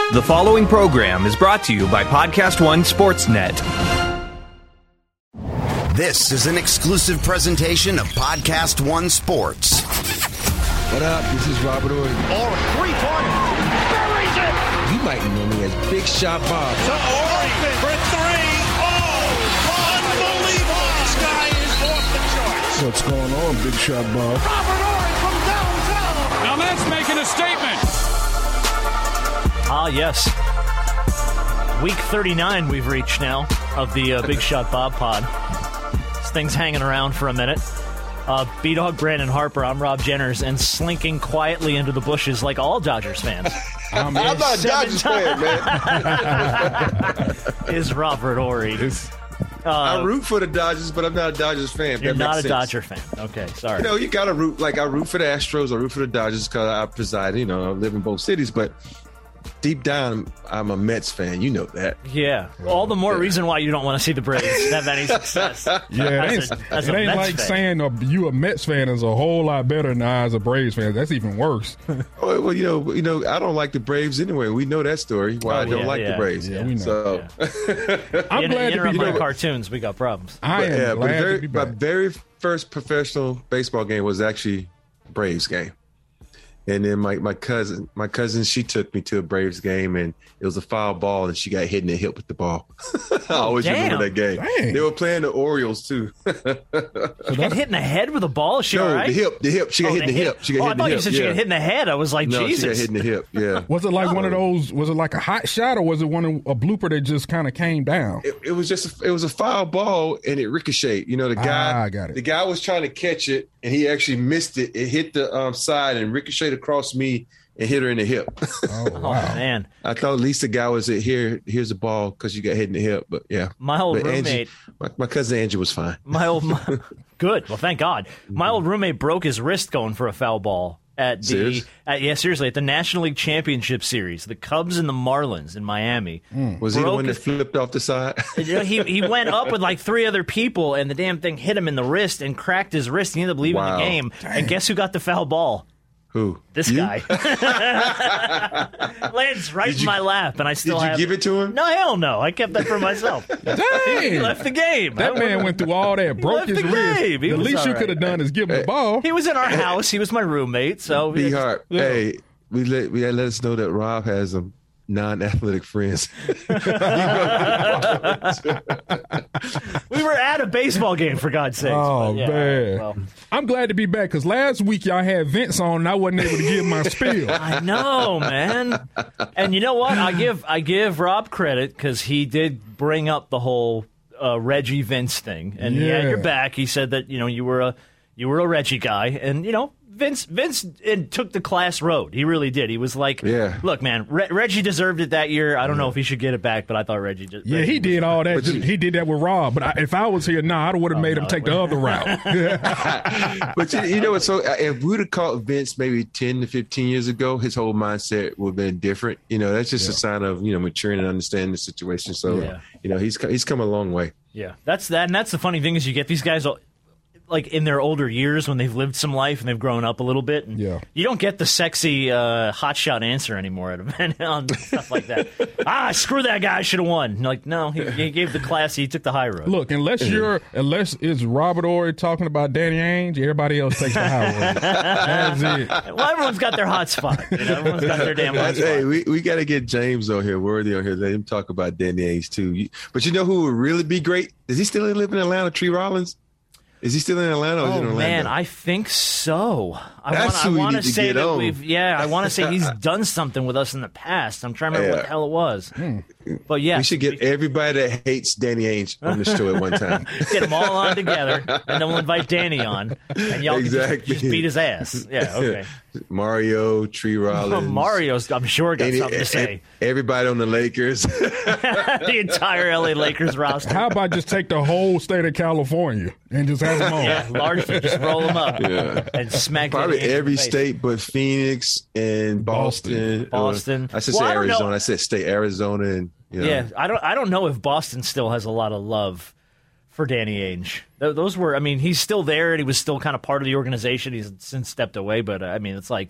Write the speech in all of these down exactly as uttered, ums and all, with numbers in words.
The following program is brought to you by Podcast One Sportsnet. This is an exclusive presentation of Podcast One Sports. What up? This is Robert Ory. Or three-pointer. Buries it. You might know me as Big Shot Bob. To Ory for three. Oh, unbelievable. This guy is off the charts. What's going on, Big Shot Bob? Robert Ory from downtown. Now that's making a statement. Ah, yes. Week thirty-nine we've reached now of the uh, Big Shot Bob pod. This thing's hanging around for a minute. Uh, B-Dog Brandon Harper, I'm Rob Jenners, and slinking quietly into the bushes like all Dodgers fans. I'm not a Dodgers fan, man. Is Robert Ory. Uh, I root for the Dodgers, but I'm not a Dodgers fan. You're that not a sense. Dodger fan. Okay, sorry. You know, you got to root. Like, I root for the Astros. I root for the Dodgers because I preside, you know, I live in both cities. But deep down, I'm a Mets fan. You know that. Yeah. All the more yeah. reason why you don't want to see the Braves have any success. Yeah, it As ain't, a- as it a ain't Mets like fan. saying uh, you a Mets fan is a whole lot better than I as a Braves fan. That's even worse. Well, well, you know, you know, I don't like the Braves anyway. We know that story. Why Oh, I don't yeah, like yeah. the Braves. Yeah, we know. So, I'm You, glad you to be interrupt my back. cartoons, we got problems. I but, am yeah, but glad very, to be my back. very first professional baseball game was actually a Braves game. And then my, my cousin, my cousin, she took me to a Braves game, and it was a foul ball, and she got hit in the hip with the ball. I always damn. remember that game. Dang. They were playing the Orioles too. Get hit in the head with a ball? Is she all No, right? the hip, the hip. She got Oh, hit in the hip. She got oh, hit I in the thought hip. you said she yeah. got hit in the head. I was like, No, Jesus. she got hit in the hip. Yeah. Was it like one of those? Was it like a hot shot, or was it one of, a blooper that just kind of came down? It, it was just a, it was a foul ball, and it ricocheted. You know, the guy, Ah, I got it. the guy was trying to catch it, and he actually missed it. It hit the um, side and ricocheted across me and hit her in the hip. Oh, Oh, wow. man. I thought at least the guy was at here. Here's a ball because you got hit in the hip. But yeah, My old But Angie- roommate, my, my cousin Angie was fine. my old, my, good. Well, thank God. My old roommate broke his wrist going for a foul ball at the, Serious? at, yeah, seriously, at the National League Championship Series, the Cubs and the Marlins in Miami. Was he the Broke one that his- flipped off the side? You know, he he went up with like three other people, and the damn thing hit him in the wrist and cracked his wrist. He ended up leaving Wow. the game. And guess who got the foul ball? Who? This You? guy. Lands right Did in you- my lap, and I Did still you have give it to him? No, hell no. I kept that for myself. He Dang. left the game. That I- man went through all that, broke left his the wrist. game. He The was least all you right. could have done is give him the ball. He was in our house. He was my roommate. So B Hart. Hey, we let we let us know that Rob has some non-athletic friends. we were at a baseball game, for God's sakes. Oh, But, yeah, man. well, I'm glad to be back because last week y'all had Vince on and I wasn't able to give my spiel. I know, man. And you know what? I give I give Rob credit because he did bring up the whole uh, Reggie Vince thing, and he had Yeah. your back. He said that you know you were a you were a Reggie guy, and you know Vince Vince it took the class road. He really did. He was like, Yeah. look, man, Re- Reggie deserved it that year. I don't know if he should get it back, but I thought Reggie did. Yeah, Reggie he was- did all that. But you- He did that with Rob. But I, if I was here, nah, I would have made no, him take it the wouldn't. other route. But you, you know what? So uh, if we'd have caught Vince maybe ten to fifteen years ago, his whole mindset would have been different. You know, that's just a sign of, you know, maturing and understanding the situation. So, Yeah. you know, he's co- he's come a long way. Yeah, that's that, and that's the funny thing is you get these guys all- like in their older years when they've lived some life and they've grown up a little bit. And Yeah. you don't get the sexy uh, hotshot answer anymore at event on stuff like that. ah, screw that guy! I should have won. Like, no, he, he gave the classy. He took the high road. Look, unless you're, unless it's Robert Ory talking about Danny Ainge, everybody else takes the high road. That's it. Well, everyone's got their hot spot. You know, everyone's got their damn hot spot. Hey, we, we got to get James on here, Worthy on here. Let him talk about Danny Ainge too. You- But you know who would really be great? Does he still live in Atlanta? Tree Rollins? Is he still in Atlanta? Or is he Oh in Orlando? man, I think so. I That's want. who I we want need to to say get that on. we've. Yeah, I want to say he's done something with us in the past. I'm trying to remember what Yeah. the hell it was. But yeah, we should get everybody that hates Danny Ainge on the show at one time. get them all on together, and then we'll invite Danny on, and y'all can Exactly. just, just beat his ass. Yeah, okay. Mario, Tree Rollins. Mario's, I'm sure, got any- something to say. Everybody on the Lakers. The entire L A Lakers roster. How about just take the whole state of California and just have them on? Yeah, largely just roll them up Yeah. and smack Probably Danny in the every face. state but Phoenix and Boston. Boston. Or- I should Well, say I don't know. Arizona. I said state Arizona and you know. Yeah, I don't. I don't know if Boston still has a lot of love for Danny Ainge. Th- Those were. I mean, he's still there, and he was still kind of part of the organization. He's since stepped away, but uh, I mean, it's like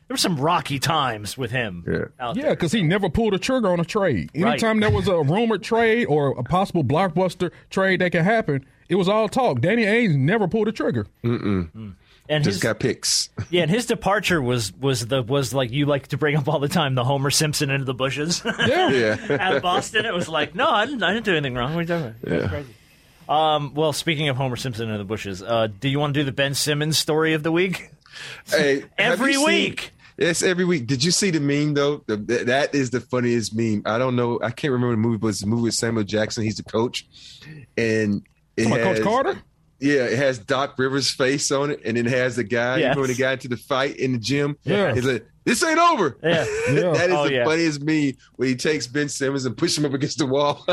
there were some rocky times with him. Yeah, out Yeah, because he never pulled a trigger on a trade. Anytime Right. there was a rumored trade or a possible blockbuster trade that could happen, it was all talk. Danny Ainge never pulled a trigger. And just his, got picks. yeah, and his departure was was the was like you like to bring up all the time, the Homer Simpson into the bushes. Yeah. Yeah. At Boston, it was like, no, I didn't, I didn't do anything wrong. What are you talking about? That's crazy. Um, well, speaking of Homer Simpson in the bushes, uh, do you want to do the Ben Simmons story of the week? Hey, have Every you seen- week. Yes, every week. Did you see the meme though? The, th- that is the funniest meme. I don't know. I can't remember the movie, but it's a movie with Samuel Jackson. He's the coach, and it Come on, has, Coach Carter? Yeah, it has Doc Rivers' face on it, and it has the guy. Yes. You remember the guy into the fight in the gym? Yeah. He's like, "This ain't over." Yeah. Yeah. That is Oh, the yeah. funniest meme when he takes Ben Simmons and pushes him up against the wall.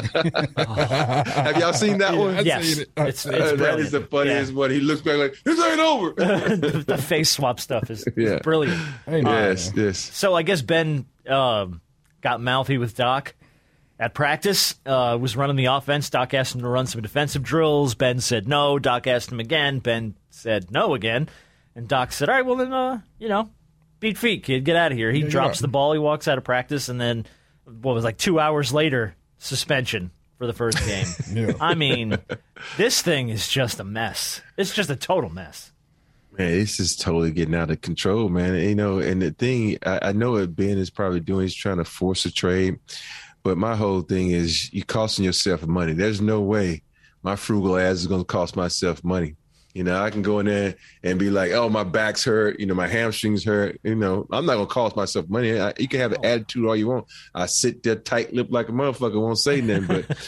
Have y'all seen that one? I've Yes, seen it. it's, it's Uh, that brilliant. is the funniest Yeah. one. He looks back like, "This ain't over." the, the face swap stuff is, is Yeah. brilliant. Hey, man. yes, yes. So I guess Ben um, got mouthy with Doc at practice. Uh, was running the offense. Doc asked him to run some defensive drills. Ben said no. Doc asked him again. Ben said no again. And Doc said, "All right, well then, uh, you know, beat feet, kid. Get out of here." He Yeah, drops yeah. the ball. He walks out of practice, and then what was like two hours later, suspension for the first game. Yeah. I mean, this thing is just a mess. It's just a total mess. Man, this is totally getting out of control, man. You know, and the thing I, I know what Ben is probably doing is trying to force a trade, but my whole thing is you costing yourself money. There's no way my frugal ass is going to cost myself money. You know, I can go in there and be like, "Oh, my back's hurt. You know, my hamstrings hurt." You know, I'm not gonna cost myself money. I, you can have an attitude all you want. I sit there tight lipped like a motherfucker, won't say nothing.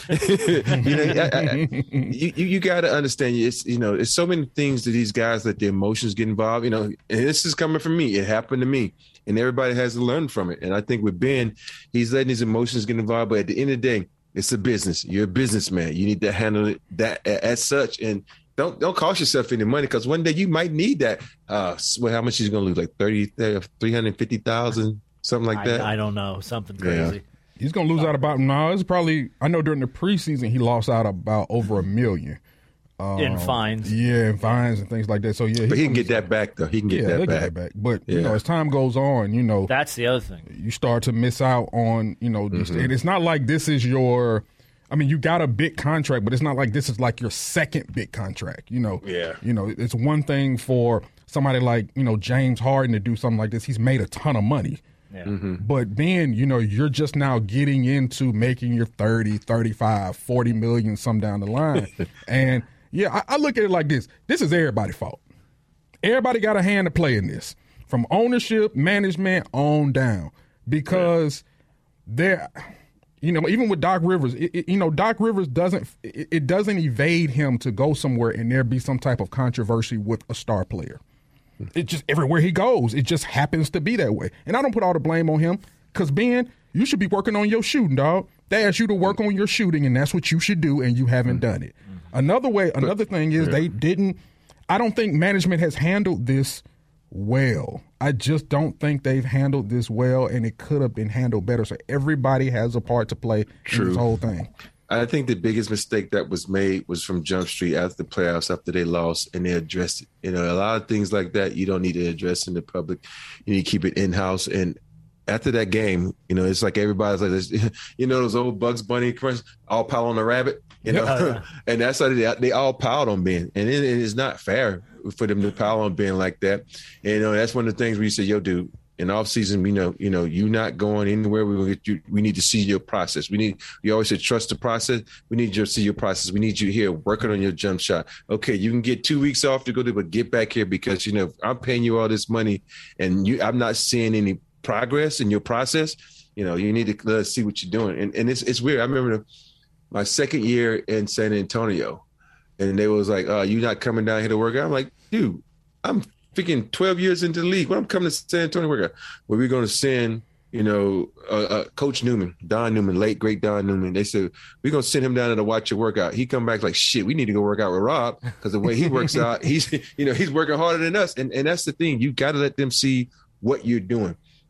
But you know, I, I, you you, you got to understand. It's you know, it's so many things that these guys let their emotions get involved. You know, and this is coming from me. It happened to me, and everybody has to learn from it. And I think with Ben, he's letting his emotions get involved. But at the end of the day, it's a business. You're a businessman. You need to handle it that as such. And Don't don't cost yourself any money because one day you might need that. Uh, well, how much he's going to lose? Like thirty, three hundred fifty thousand, something like that. I, I don't know. Something crazy. He's going to lose out about, no, it's probably, I know during the preseason he lost out about over a million. Um, In fines. Yeah, in fines and things like that. So, yeah. But he can gonna get lose- that back though. He can get yeah, that he'll back. get that back. But, you Yeah. know, as time goes on, you know, That's the other thing. you start to miss out on, you know, these, Mm-hmm. and it's not like this is your, I mean, you got a big contract, but it's not like this is like your second big contract, you know. Yeah. You know, it's one thing for somebody like, you know, James Harden to do something like this. He's made a ton of money. Yeah. Mm-hmm. But then, you know, you're just now getting into making your thirty, thirty-five, forty million some down the line. And yeah, I, I look at it like this. This is everybody's fault. Everybody got a hand to play in this, from ownership, management on down, because they're, you know, even with Doc Rivers, it, it, you know, Doc Rivers doesn't, it, it doesn't evade him to go somewhere and there be some type of controversy with a star player. It just, everywhere he goes, it just happens to be that way. And I don't put all the blame on him, because Ben, you should be working on your shooting, dog. They asked you to work on your shooting, and that's what you should do, and you haven't done it. Another way, another thing is they didn't, I don't think management has handled this well. I just don't think they've handled this well, and it could have been handled better. So everybody has a part to play True. in this whole thing. I think the biggest mistake that was made was from Jump Street after the playoffs, after they lost, and they addressed it. You know, a lot of things like that you don't need to address in the public. You need to keep it in-house. And after that game, you know, it's like everybody's like this, you know, those old Bugs Bunny commercials, all pile on the rabbit, you know, Yeah. and that's how they, they all piled on Ben. And it, it is not fair for them to pile on Ben like that. And, you know, that's one of the things where you say, yo, dude, in off season, you know, you know, you not going anywhere. We will get you. We need to see your process. We need. You always say trust the process. We need you to see your process. We need you here working on your jump shot. Okay, you can get two weeks off to go to, but get back here because you know I'm paying you all this money, and you. I'm not seeing any progress in your process. You know, you need to let us see what you're doing. And and it's it's weird. I remember the, my second year in San Antonio, and they was like, "Oh, you're not coming down here to work out." I'm like, dude, I'm freaking twelve years into the league. When I'm coming to San Antonio workout, where we're going to send, you know, uh, uh, Coach Newman, Don Newman, late great Don Newman. They said we're going to send him down there to watch your workout. He come back like, shit, we need to go work out with Rob because the way he works out, he's, you know, he's working harder than us. And and that's the thing. You got to let them see what you're doing.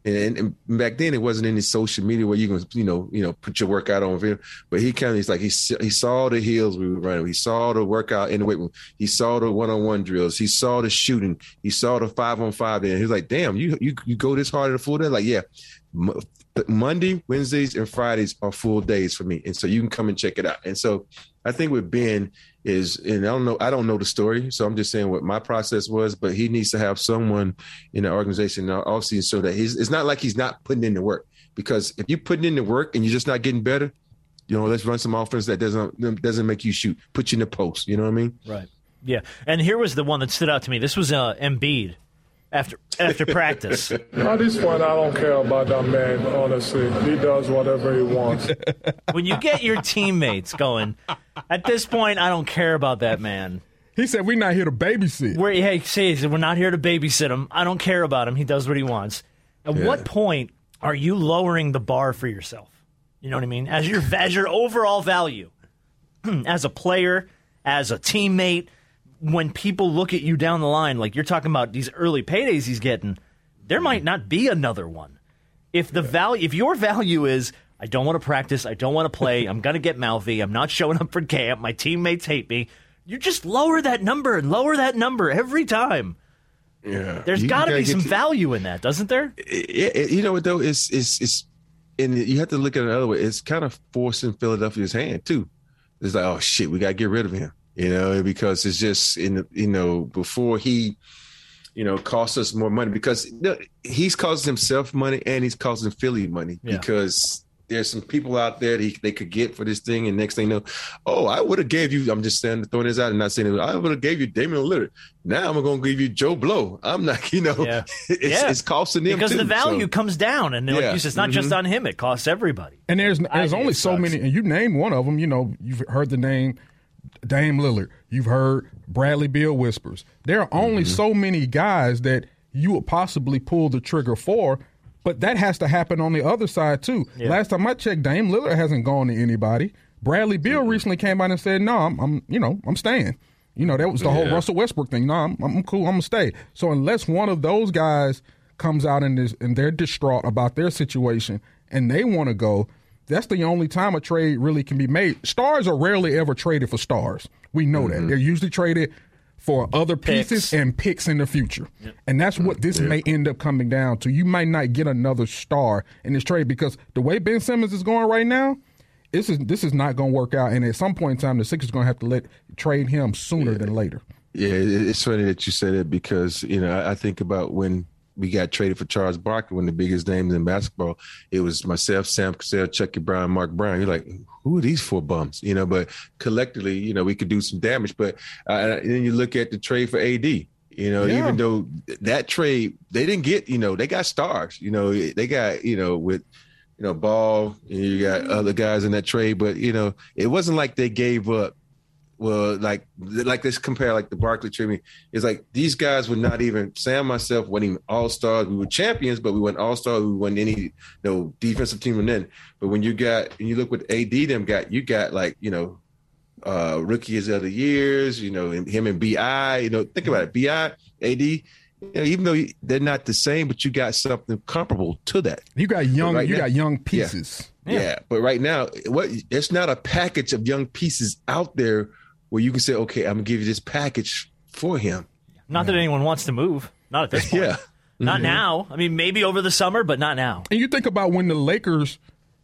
And, and back then, it wasn't any social media where you can, you know, you know, put your workout on video. But he kind of, he's like, he he saw the hills we were running. He saw the workout in the weight room. He saw the one-on-one drills. He saw the shooting. He saw the five-on-five. There, he was like, "Damn, you you you go this hard at a full day?" Like, yeah, M- Monday, Wednesdays, and Fridays are full days for me, and so you can come and check it out. And so, I think with Ben is, and I don't know, I don't know the story, so I'm just saying what my process was, but he needs to have someone in the organization in the offseason so that he's, it's not like he's not putting in the work, because if you're putting in the work and you're just not getting better, you know, let's run some offense that doesn't, doesn't make you shoot, put you in the post, you know what I mean? Right. Yeah. And here was the one that stood out to me. This was uh, Embiid after after practice. At this point, I don't care about that man, honestly. He does whatever he wants. When you get your teammates going, at this point, I don't care about that man. He said, we're not here to babysit. We're, hey, say, we're not here to babysit him. I don't care about him. He does what he wants. At Yeah. what point are you lowering the bar for yourself? You know what I mean? As your, as your overall value, as a player, as a teammate, when people look at you down the line, like you're talking about these early paydays he's getting, there might not be another one. If the value, if your value is, I don't want to practice, I don't want to play, I'm going to get mouthy, I'm not showing up for camp, my teammates hate me, you just lower that number and lower that number every time. Yeah, There's You- got you to be gotta some get to- value in that, doesn't there? It, it, you know what though? It's it's it's, and you have to look at it another way. It's kind of forcing Philadelphia's hand too. It's like, oh shit, we got to get rid of him. You know, because it's just in the, you know, before he, you know, costs us more money, because you know, he's costing himself money and he's costing Philly money Yeah. because there's some people out there that he, they could get for this thing, and next thing you know, oh, I would have gave you. I'm just saying, throwing this out and not saying it. I would have gave you Damian Lillard. Now I'm going to give you Joe Blow. I'm not, you know, Yeah. it's, Yeah. it's costing them Because too, the value so. comes down, and like Yeah. you said, it's not just on him; it costs everybody. And there's I there's think only it so sucks. many, and you named one of them. You know, you've heard the name Dame Lillard. You've heard Bradley Beal whispers. There are only Mm-hmm. so many guys that you would possibly pull the trigger for, but that has to happen on the other side too. Yeah. Last time I checked, Dame Lillard hasn't gone to anybody. Bradley Beal Mm-hmm. recently came out and said, "No, I'm, I'm you know, I'm staying." You know, that was the whole Yeah. Russell Westbrook thing. No, I'm, I'm cool. I'm gonna stay. So unless one of those guys comes out and is and they're distraught about their situation and they want to go, that's the only time a trade really can be made. Stars are rarely ever traded for stars. We know that. They're usually traded for other pieces Picks. and picks in the future. And that's what this may end up coming down to. You might not get another star in this trade because the way Ben Simmons is going right now, this is this is not going to work out. And at some point in time, the Sixers are going to have to let trade him sooner than later. Yeah, it- it's funny that you said it because, you know, I, I think about when we got traded for Charles Barkley, one of the biggest names in basketball. It was myself, Sam Cassell, Chucky Brown, Mark Brown. You're like, who are these four bums? You know, but collectively, you know, we could do some damage. But uh, and then you look at the trade for A D. You know, Yeah. even though that trade, they didn't get, you know, they got stars. You know, they got, you know, with, you know, Ball, you got other guys in that trade. But, you know, it wasn't like they gave up. Well, like, like let's compare like the Barkley trade. It's like these guys were not even, Sam, myself, weren't even all-stars. We were champions, but we weren't all-stars. We weren't any, you know, defensive team and then. But when you got, when you look what A D them got, you got like, you know, uh, rookies of the years, you know, and him and B I, you know, think about it. B I, A D, you know, even though they're not the same, but you got something comparable to that. You got young, right you now- got young pieces. Yeah. yeah, but right now, what it's not a package of young pieces out there where you can say, okay, I'm gonna give you this package for him. Not that anyone wants to move. Not at this point. Yeah. Not now. I mean, maybe over the summer, but not now. And you think about when the Lakers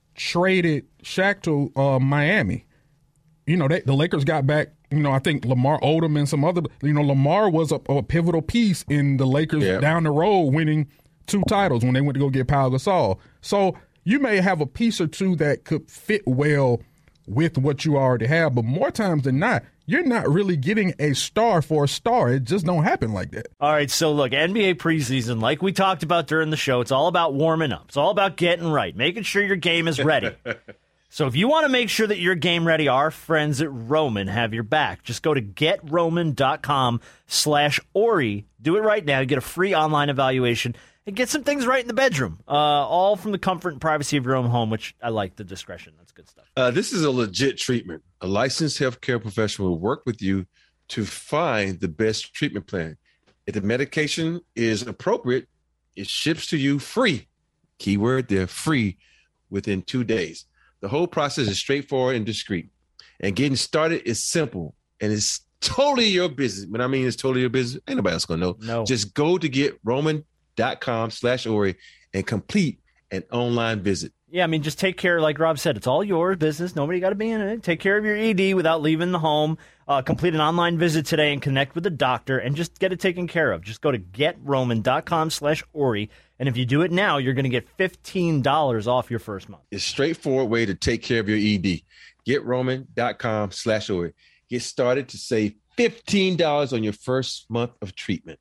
traded Shaq to uh, Miami. You know, they, the Lakers got back, you know, I think Lamar Odom and some other, you know, Lamar was a, a pivotal piece in the Lakers Yeah. down the road winning two titles when they went to go get Pau Gasol. So you may have a piece or two that could fit well with what you already have, but more times than not, you're not really getting a star for a star. It just don't happen like that. All right, so look, N B A preseason, like we talked about during the show, it's all about warming up. It's all about getting right, making sure your game is ready. So if you want to make sure that you're game ready, our friends at Roman have your back. Just go to getroman.com slash Ori. Do it right now. You get a free online evaluation and get some things right in the bedroom. Uh, all from the comfort and privacy of your own home, which I like the discretion. That's good stuff. Uh, this is a legit treatment. A licensed healthcare professional will work with you to find the best treatment plan. If the medication is appropriate, it ships to you free. keyword there, free within two days. The whole process is straightforward and discreet. And getting started is simple, and it's totally your business. When I mean it's totally your business, ain't nobody else going to know. No. Just go to getroman.com slash Ori and complete an online visit. Yeah, I mean, just take care, like Rob said, it's all your business. Nobody got to be in it. Take care of your E D without leaving the home. Uh, complete an online visit today and connect with a doctor and just get it taken care of. Just go to getroman.com slash Ori, and if you do it now, you're going to get fifteen dollars off your first month. It's a straightforward way to take care of your E D. getroman.com slash Ori. Get started to save fifteen dollars on your first month of treatment.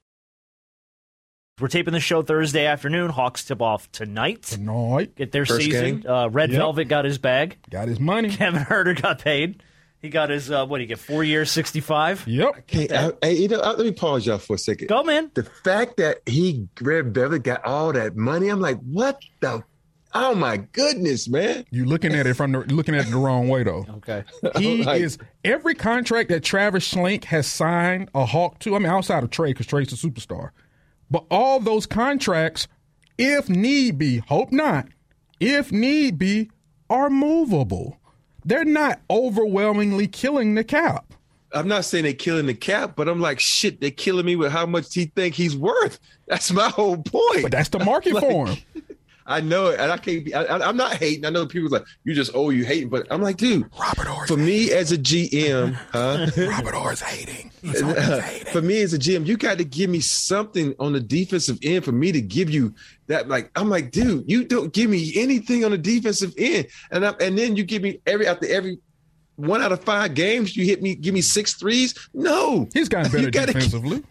We're taping the show Thursday afternoon. Hawks tip off tonight. Tonight. Get their First season. game. Uh, Red Yep. Velvet got his bag. Got his money. Kevin Herter got paid. He got his, uh, what do you get, four years, sixty-five? Yep. Okay, I, I, you know, I, let me pause y'all for a second. Go, man. The fact that he, Red Velvet, got all that money, I'm like, what the? Oh, my goodness, man. You looking at it from the looking at it the wrong way though. Okay. He Like- is every contract that Travis Schlenk has signed a Hawk to. I mean, outside of Trey, because Trey's a superstar, but all those contracts, if need be, hope not, if need be, are movable. They're not overwhelmingly killing the cap. I'm not saying they're killing the cap, but I'm like, shit, they're killing me with how much he think he's worth. That's my whole point. But that's the market Like, for him. I know it, and I can't be. I, I- I'm not hating. I know people like you just oh you hating, but I'm like, dude. Robert Orr's For me as a G M, huh? Robert Orr's hating. He's always hating. For me as a G M, you got to give me something on the defensive end for me to give you that. Like I'm like, dude, you don't give me anything on the defensive end, and I, and then you give me every after every one out of five games, you hit me, give me six threes. No, He's gotten better You gotta- defensively.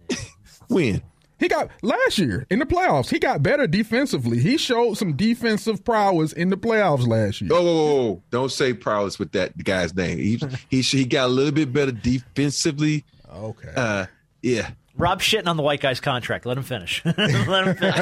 Win. He got last year in the playoffs. He got better defensively. He showed some defensive prowess in the playoffs last year. Oh, whoa, whoa, whoa. Don't say prowess with that guy's name. He he he got a little bit better defensively. Okay. Uh, yeah. Rob shitting on the white guy's contract. Let him finish. Let him finish.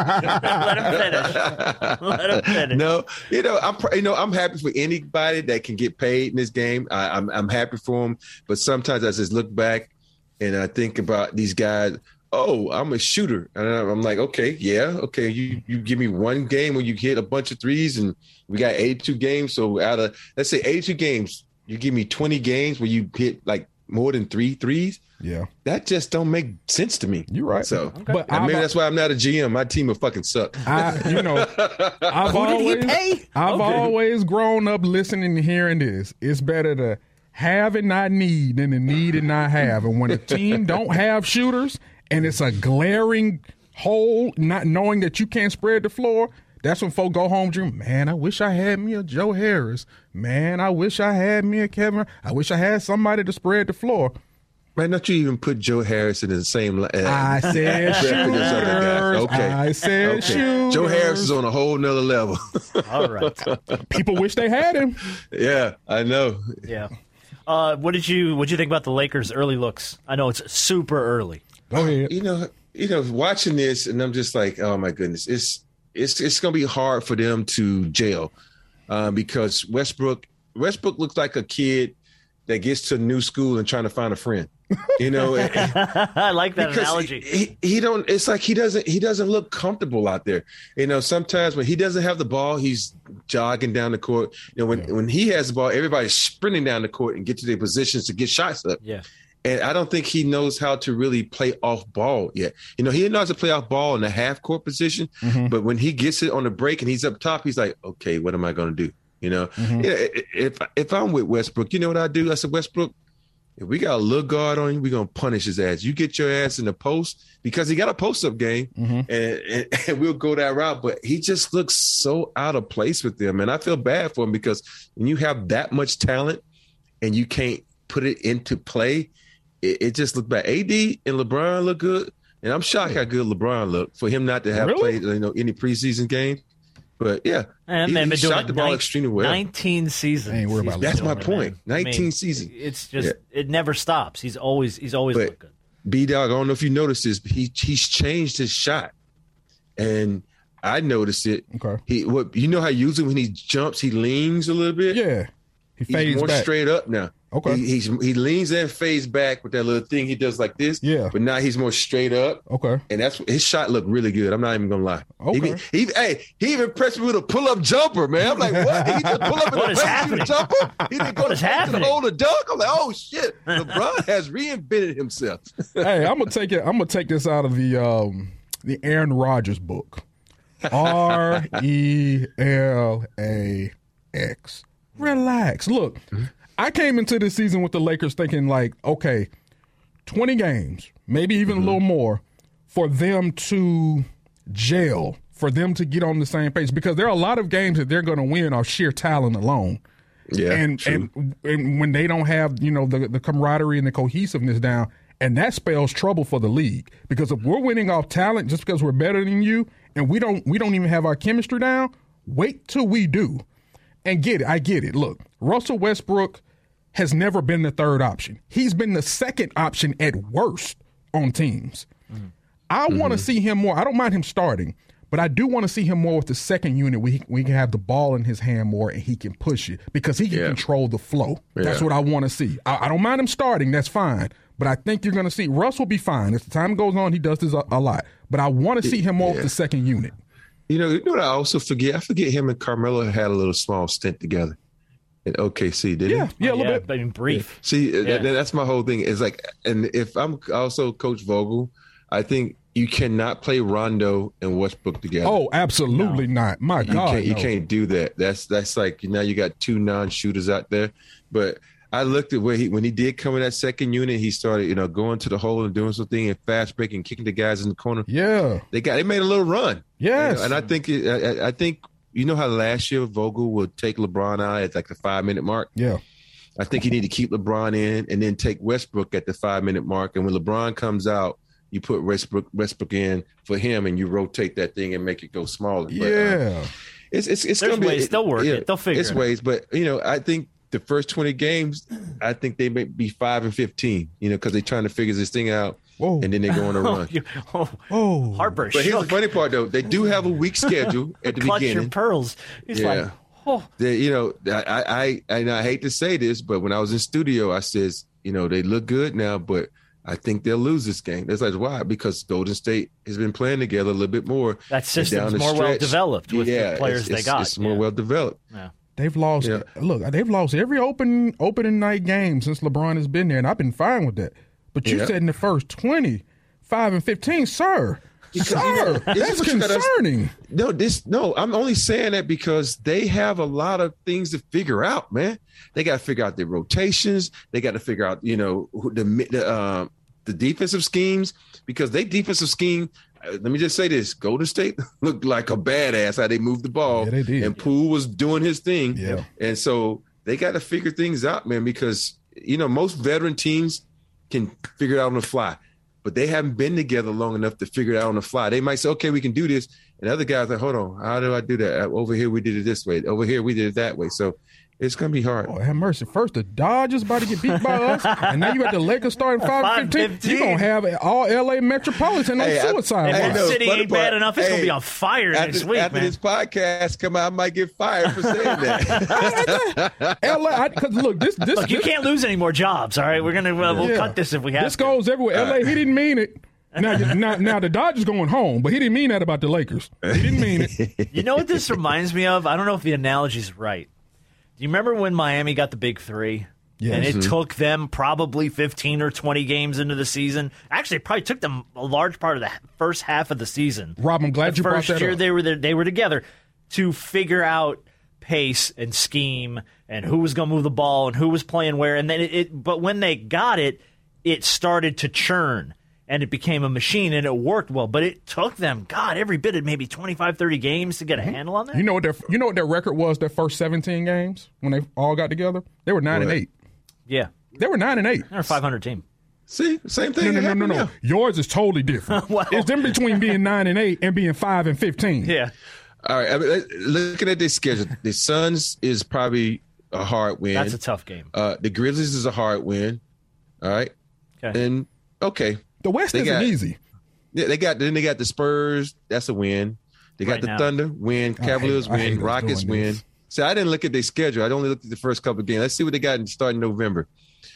Let him finish. Let him finish. No, you know, I'm pr- you know I'm happy for anybody that can get paid in this game. I, I'm I'm happy for them. But sometimes I just look back and I think about these guys. Oh, I'm a shooter, and I'm like, okay, yeah, okay. You you give me one game where you hit a bunch of threes, and we got eighty-two games. So out of let's say eighty-two games, you give me twenty games where you hit like more than three threes. Yeah. That just don't make sense to me. You're right. So, But I mean, I've- that's why I'm not a G M. My team will fucking suck. I, you know, I've Who did he always, pay? I've Okay. always grown up listening and hearing this. It's better to have and not need than to need and not have. And when a team don't have shooters and it's a glaring hole, not knowing that you can't spread the floor, that's when folk go home dream. Man, I wish I had me a Joe Harris. Man, I wish I had me a Kevin. I wish I had somebody to spread the floor. Why don't you even put Joe Harris in the same? Uh, I said bracket as other guys? shooters. Okay. I said Okay. shooters. Joe Harris is on a whole nother level. All right. People wish they had him. Yeah, I know. Yeah. Uh, what did you What did you think about the Lakers' early looks? I know it's super early. Go ahead. You know, you know, watching this, and I'm just like, oh my goodness, it's it's it's gonna be hard for them to gel uh, because Westbrook Westbrook looks like a kid that gets to a new school and trying to find a friend. You know, and- I like that because analogy. He, he, he don't. It's like he doesn't. He doesn't look comfortable out there. You know, sometimes when he doesn't have the ball, he's jogging down the court. You know, when Yeah. when he has the ball, everybody's sprinting down the court and get to their positions to get shots up. Yeah. And I don't think he knows how to really play off ball yet. You know, he knows how to play off ball in the half court position, Mhm. but when he gets it on the break and he's up top, he's like, okay, what am I going to do? You know, Mhm. You know, i- if if I'm with Westbrook, you know what I do? I said, Westbrook, if we got a little guard on you, we're going to punish his ass. You get your ass in the post because he got a post-up game, Mhm. and, and, and we'll go that route. But he just looks so out of place with them. And I feel bad for him because when you have that much talent and you can't put it into play, it, it just looked bad. A D and LeBron look good. And I'm shocked how good LeBron looked for him not to have Really? played you know, any preseason game. But, yeah, And he, man, he been doing shot it the ball nine- extremely well. nineteen seasons. I ain't worried he's about been That's my doing it, point. man. I mean, nineteen seasons. It's just Yeah. it never stops. He's always he's always But- looked good. B-Dog, I don't know if you noticed this, but he he's changed his shot. And I noticed it. Okay. He what you know how usually when he jumps, he leans a little bit? Yeah. He He's fades more back. straight up now. Okay. He, he's, he leans in, fades back with that little thing he does like this. Yeah. But now he's more straight up. Okay. And that's his shot looked really good. I'm not even gonna lie. Okay. He, he, hey, he even impressed me with a pull up jumper, man. I'm like, what? He just pull up in What the is face happening? with a jumper. He didn't go What to is the happening? hold a dunk. I'm like, oh shit. LeBron has reinvented himself. Hey, I'm gonna take it. I'm gonna take this out of the um, the Aaron Rodgers book. R E L A X. Relax. Look, I came into this season with the Lakers thinking like, okay, twenty games, maybe even mm-hmm. a little more, for them to gel, for them to get on the same page, because there are a lot of games that they're going to win off sheer talent alone. Yeah, and, true. and and when they don't have, you know, the, the camaraderie and the cohesiveness down, and that spells trouble for the league. Because if we're winning off talent just because we're better than you, and we don't we don't even have our chemistry down, wait till we do. And get it, I get it. Look, Russell Westbrook has never been the third option. He's been the second option at worst on teams. Mm-hmm. I want to mm-hmm. see him more. I don't mind him starting, but I do want to see him more with the second unit where he, where he can have the ball in his hand more and he can push it because he can yeah. control the flow. Yeah. That's what I want to see. I, I don't mind him starting. That's fine. But I think you're going to see Russ will be fine. As the time goes on, he does this a, a lot. But I want to see him more yeah. with the second unit. You know, you know what I also forget? I forget him and Carmelo had a little small stint together in O K C, didn't yeah, he? Yeah, a little yeah, bit. But in brief. See, yeah. that, that's my whole thing. Is like, and if I'm also Coach Vogel, I think you cannot play Rondo and Westbrook together. Oh, absolutely no. not. My you God, can't, you no. can't do that. That's that's like now you got two non-shooters out there. But I looked at where he when he did come in that second unit, he started, you know, going to the hole and doing something and fast breaking, kicking the guys in the corner. Yeah, they got they made a little run. Yes, you know? And I think it, I, I think you know how last year Vogel would take LeBron out at like the five minute mark. Yeah, I think you need to keep LeBron in and then take Westbrook at the five minute mark. And when LeBron comes out, you put Westbrook Westbrook in for him and you rotate that thing and make it go smaller. But, yeah, uh, it's it's it's There's gonna be ways. it, They'll work yeah, it. They'll figure it's it. ways, but you know I think. The first twenty games, I think they may be five and fifteen, you know, because they're trying to figure this thing out, Whoa. and then they go on a run. oh, oh, Harper, but here's shook. the funny part, though: they do have a weak schedule at the Clutch beginning. your pearls. He's yeah, like, oh. they, you know, I, I, and I hate to say this, but when I was in studio, I says, you know, they look good now, but I think they'll lose this game. It's like, why? Because Golden State has been playing together a little bit more. That system's down the more well stretch, developed with yeah, the players it's, they it's, got. It's more yeah. well developed. Yeah. They've lost. Yeah. Look, they've lost every open opening night game since LeBron has been there, and I've been fine with that. But you yeah. said in the first twenty, five and fifteen, sir, Because, sir, you know, that's concerning. Gotta, no, this no. I'm only saying that because they have a lot of things to figure out, man. They got to figure out their rotations. They got to figure out, you know, the the, uh, the defensive schemes because they defensive scheme. Let me just say this: Golden State looked like a badass how they moved the ball, yeah, they did. and Poole was doing his thing. Yeah. And so they got to figure things out, man, because you know most veteran teams can figure it out on the fly, but they haven't been together long enough to figure it out on the fly. They might say, "Okay, we can do this," and other guys are like, "Hold on, how do I do that? Over here we did it this way. Over here we did it that way." So it's gonna be hard. Oh, have mercy. First, the Dodgers about to get beat by us, and now you got the Lakers starting five and fifteen. You're going to have all L A Metropolitan on Hey, I- suicide If Hey, the watch. no, city funny ain't bad part- enough, it's hey, going to be on fire After, next week, after man. this podcast come out, I might get fired for saying that. L A, because look, this this, Look, you this, can't lose any more jobs, all right? We're going to uh, we'll yeah. cut this if we have this to. goes everywhere. L A, he didn't mean it. Now, now, now the Dodgers going home, but he didn't mean that about the Lakers. He didn't mean it. You know what this reminds me of? I don't know if the analogy's right. Do you remember when Miami got the big three? Yes. And it Mm-hmm. took them probably fifteen or twenty games into the season. Actually, it probably took them a large part of the first half of the season. Rob, I'm glad the you brought first that year up. they were there, they were together to figure out pace and scheme and who was going to move the ball and who was playing where. And then it, it, but when they got it, it started to churn and it became a machine and it worked well. But it took them, God, every bit of maybe twenty-five, thirty games to get a handle on that. You know what their you know what their record was? Their first seventeen games when they all got together, they were nine What? and eight. Yeah, They were nine and eight. they're a five hundred team. See, same No, thing. no, no, no, happened no. now. Yours is totally different. Well- It's in between being nine and eight and being five and fifteen. Yeah. All right. I mean, looking at this schedule, the Suns is probably a hard win. That's a tough game. Uh, the Grizzlies is a hard win. All right. Okay. And okay, The West They isn't got- easy. yeah, they got then they got the Spurs. That's a win. They got Right the now. Thunder win. I hate- Cavaliers I hate win. us Rockets doing win. this. See, I didn't look at their schedule. I only looked at the first couple of games. Let's see what they got in starting November.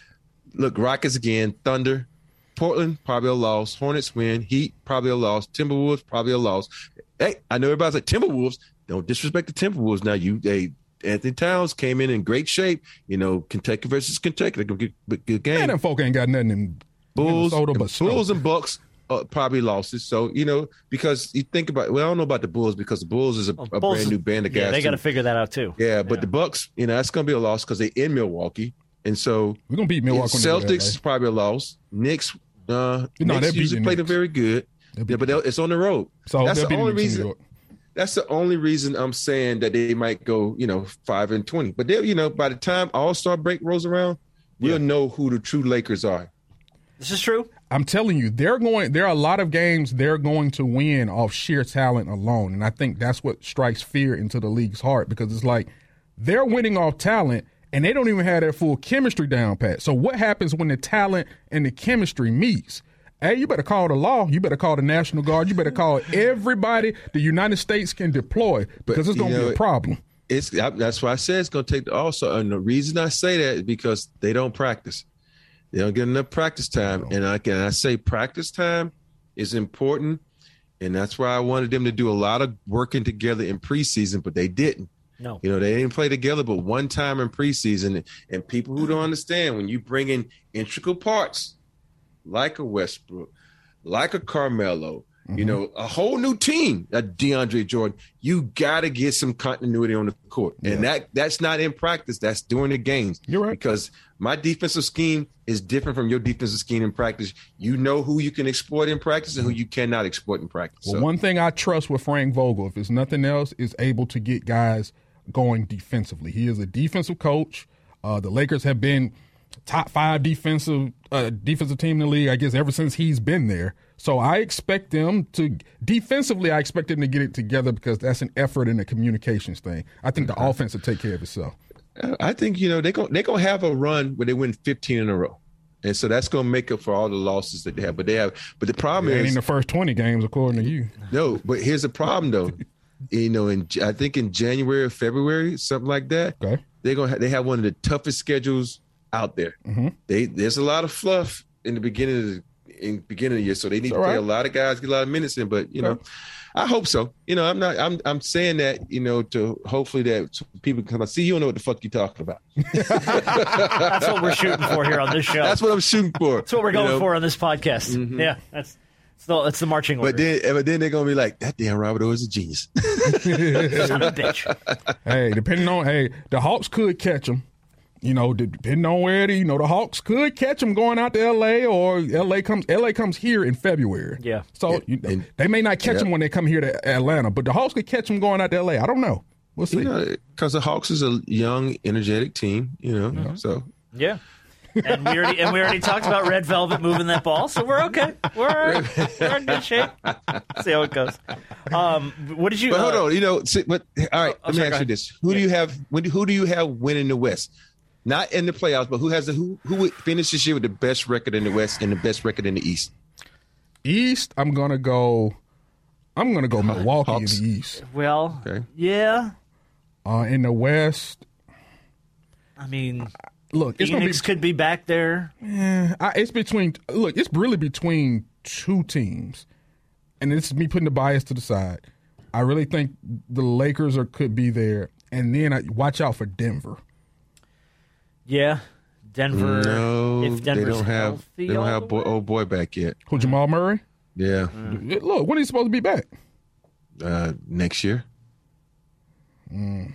Look, Rockets again, Thunder, Portland, probably a loss. Hornets win. Heat, probably a loss. Timberwolves, probably a loss. Hey, I know everybody's like, Timberwolves. Don't disrespect the Timberwolves. Now, you, they, Anthony Towns came in in great shape. You know, Kentucky versus Kentucky. They're going to get a good game. Man, them folk ain't got nothing in Bulls, Minnesota but snow. Bulls and Bucks. Uh, probably losses. So, you know, because you think about, well, I don't know about the Bulls because the Bulls is a, Well, a Bulls brand new band of guys. Yeah, they got to too. figure that out too. Yeah, but yeah. the Bucks, you know, that's going to be a loss because they're in Milwaukee. And so we're going to beat Milwaukee. Celtics is probably a loss. Knicks, uh, no, Knicks usually play them very good. Yeah, but it's on the road. So that's the only reason. That's the only reason I'm saying that they might go, you know, five and twenty. But they, you know, by the time All-Star break rolls around, we'll yeah. know who the true Lakers are. This is true. I'm telling you, they're going. There are a lot of games they're going to win off sheer talent alone, and I think that's what strikes fear into the league's heart because it's like they're winning off talent, and they don't even have their full chemistry down pat. So what happens when the talent and the chemistry meets? Hey, you better call the law. You better call the National Guard. You better call everybody the United States can deploy because but, it's going to be a problem. It's that's why I said it's going to take the also, and the reason I say that is because they don't practice. They don't get enough practice time. And I can I say practice time is important. And that's why I wanted them to do a lot of working together in preseason, but they didn't. No. You know, they didn't play together but one time in preseason. And people who don't understand, when you bring in integral parts like a Westbrook, like a Carmelo, mm-hmm. you know, a whole new team, a DeAndre Jordan, you got to get some continuity on the court. Yeah. And that that's not in practice. That's during the games. You're right. Because my defensive scheme is different from your defensive scheme in practice. You know who you can exploit in practice and who you cannot exploit in practice. Well, so. one thing I trust with Frank Vogel, if it's nothing else, is able to get guys going defensively. He is a defensive coach. Uh, the Lakers have been top five defensive uh, defensive team in the league, I guess, ever since he's been there. So I expect them to – defensively, I expect them to get it together because that's an effort and a communications thing. I think the okay. offense will take care of itself. I think, you know, they're going they're gonna have a run where they win fifteen in a row. And so that's going to make up for all the losses that they have. But they have – but the problem it is – ain't the first twenty games, according to you. No, but here's the problem, though. you know, in I think in January or February, something like that, okay. they're gonna ha- they have one of the toughest schedules out there. Mm-hmm. They There's a lot of fluff in the beginning of the in beginning of the year, so they need to play right. a lot of guys, get a lot of minutes in. But you okay. know, I hope so. You know, I'm not. I'm. I'm saying that. You know, to hopefully that people come out. See, you don't know what the fuck you're talking about. That's what we're shooting for here on this show. That's what I'm shooting for. That's what we're going you know? for on this podcast. Mm-hmm. Yeah, that's it's the, it's the marching order. But then, but then they're gonna be like, that damn Roberto is a genius. Son of a bitch. Hey, depending on hey, the Hawks could catch him. You know, depending on where it is, you know, the Hawks could catch them going out to L A or L A comes L A comes here in February. Yeah. So yeah. You know, and, they may not catch yeah. them when they come here to Atlanta, but the Hawks could catch them going out to L A. I don't know. We'll see. Because you know, the Hawks is a young, energetic team, you know, mm-hmm. so. Yeah. And we already and we already talked about Red Velvet moving that ball, so we're okay. We're, we're in good shape. See how it goes. Um, what did you? But hold uh, on, you know. See, but all right, oh, let sorry, me ask you this: Who yeah. do you have? Who do you have winning the West? Not in the playoffs, but who has the who who would finish this year with the best record in the West and the best record in the East? East, I'm gonna go. I'm gonna go Milwaukee Hawks. in the East. Well, okay. yeah. Uh, in the West, I mean, look, it's Phoenix gonna be, could be back there. Yeah, I, it's between. Look, it's really between two teams, and this is me putting the bias to the side. I really think the Lakers are could be there, and then I, watch out for Denver. Yeah, Denver. No, if Denver's they don't have. healthy, They don't have boy, old boy back yet. Who, Jamal Murray? Yeah. Mm. Look, when is he supposed to be back? Uh, next year. Mm.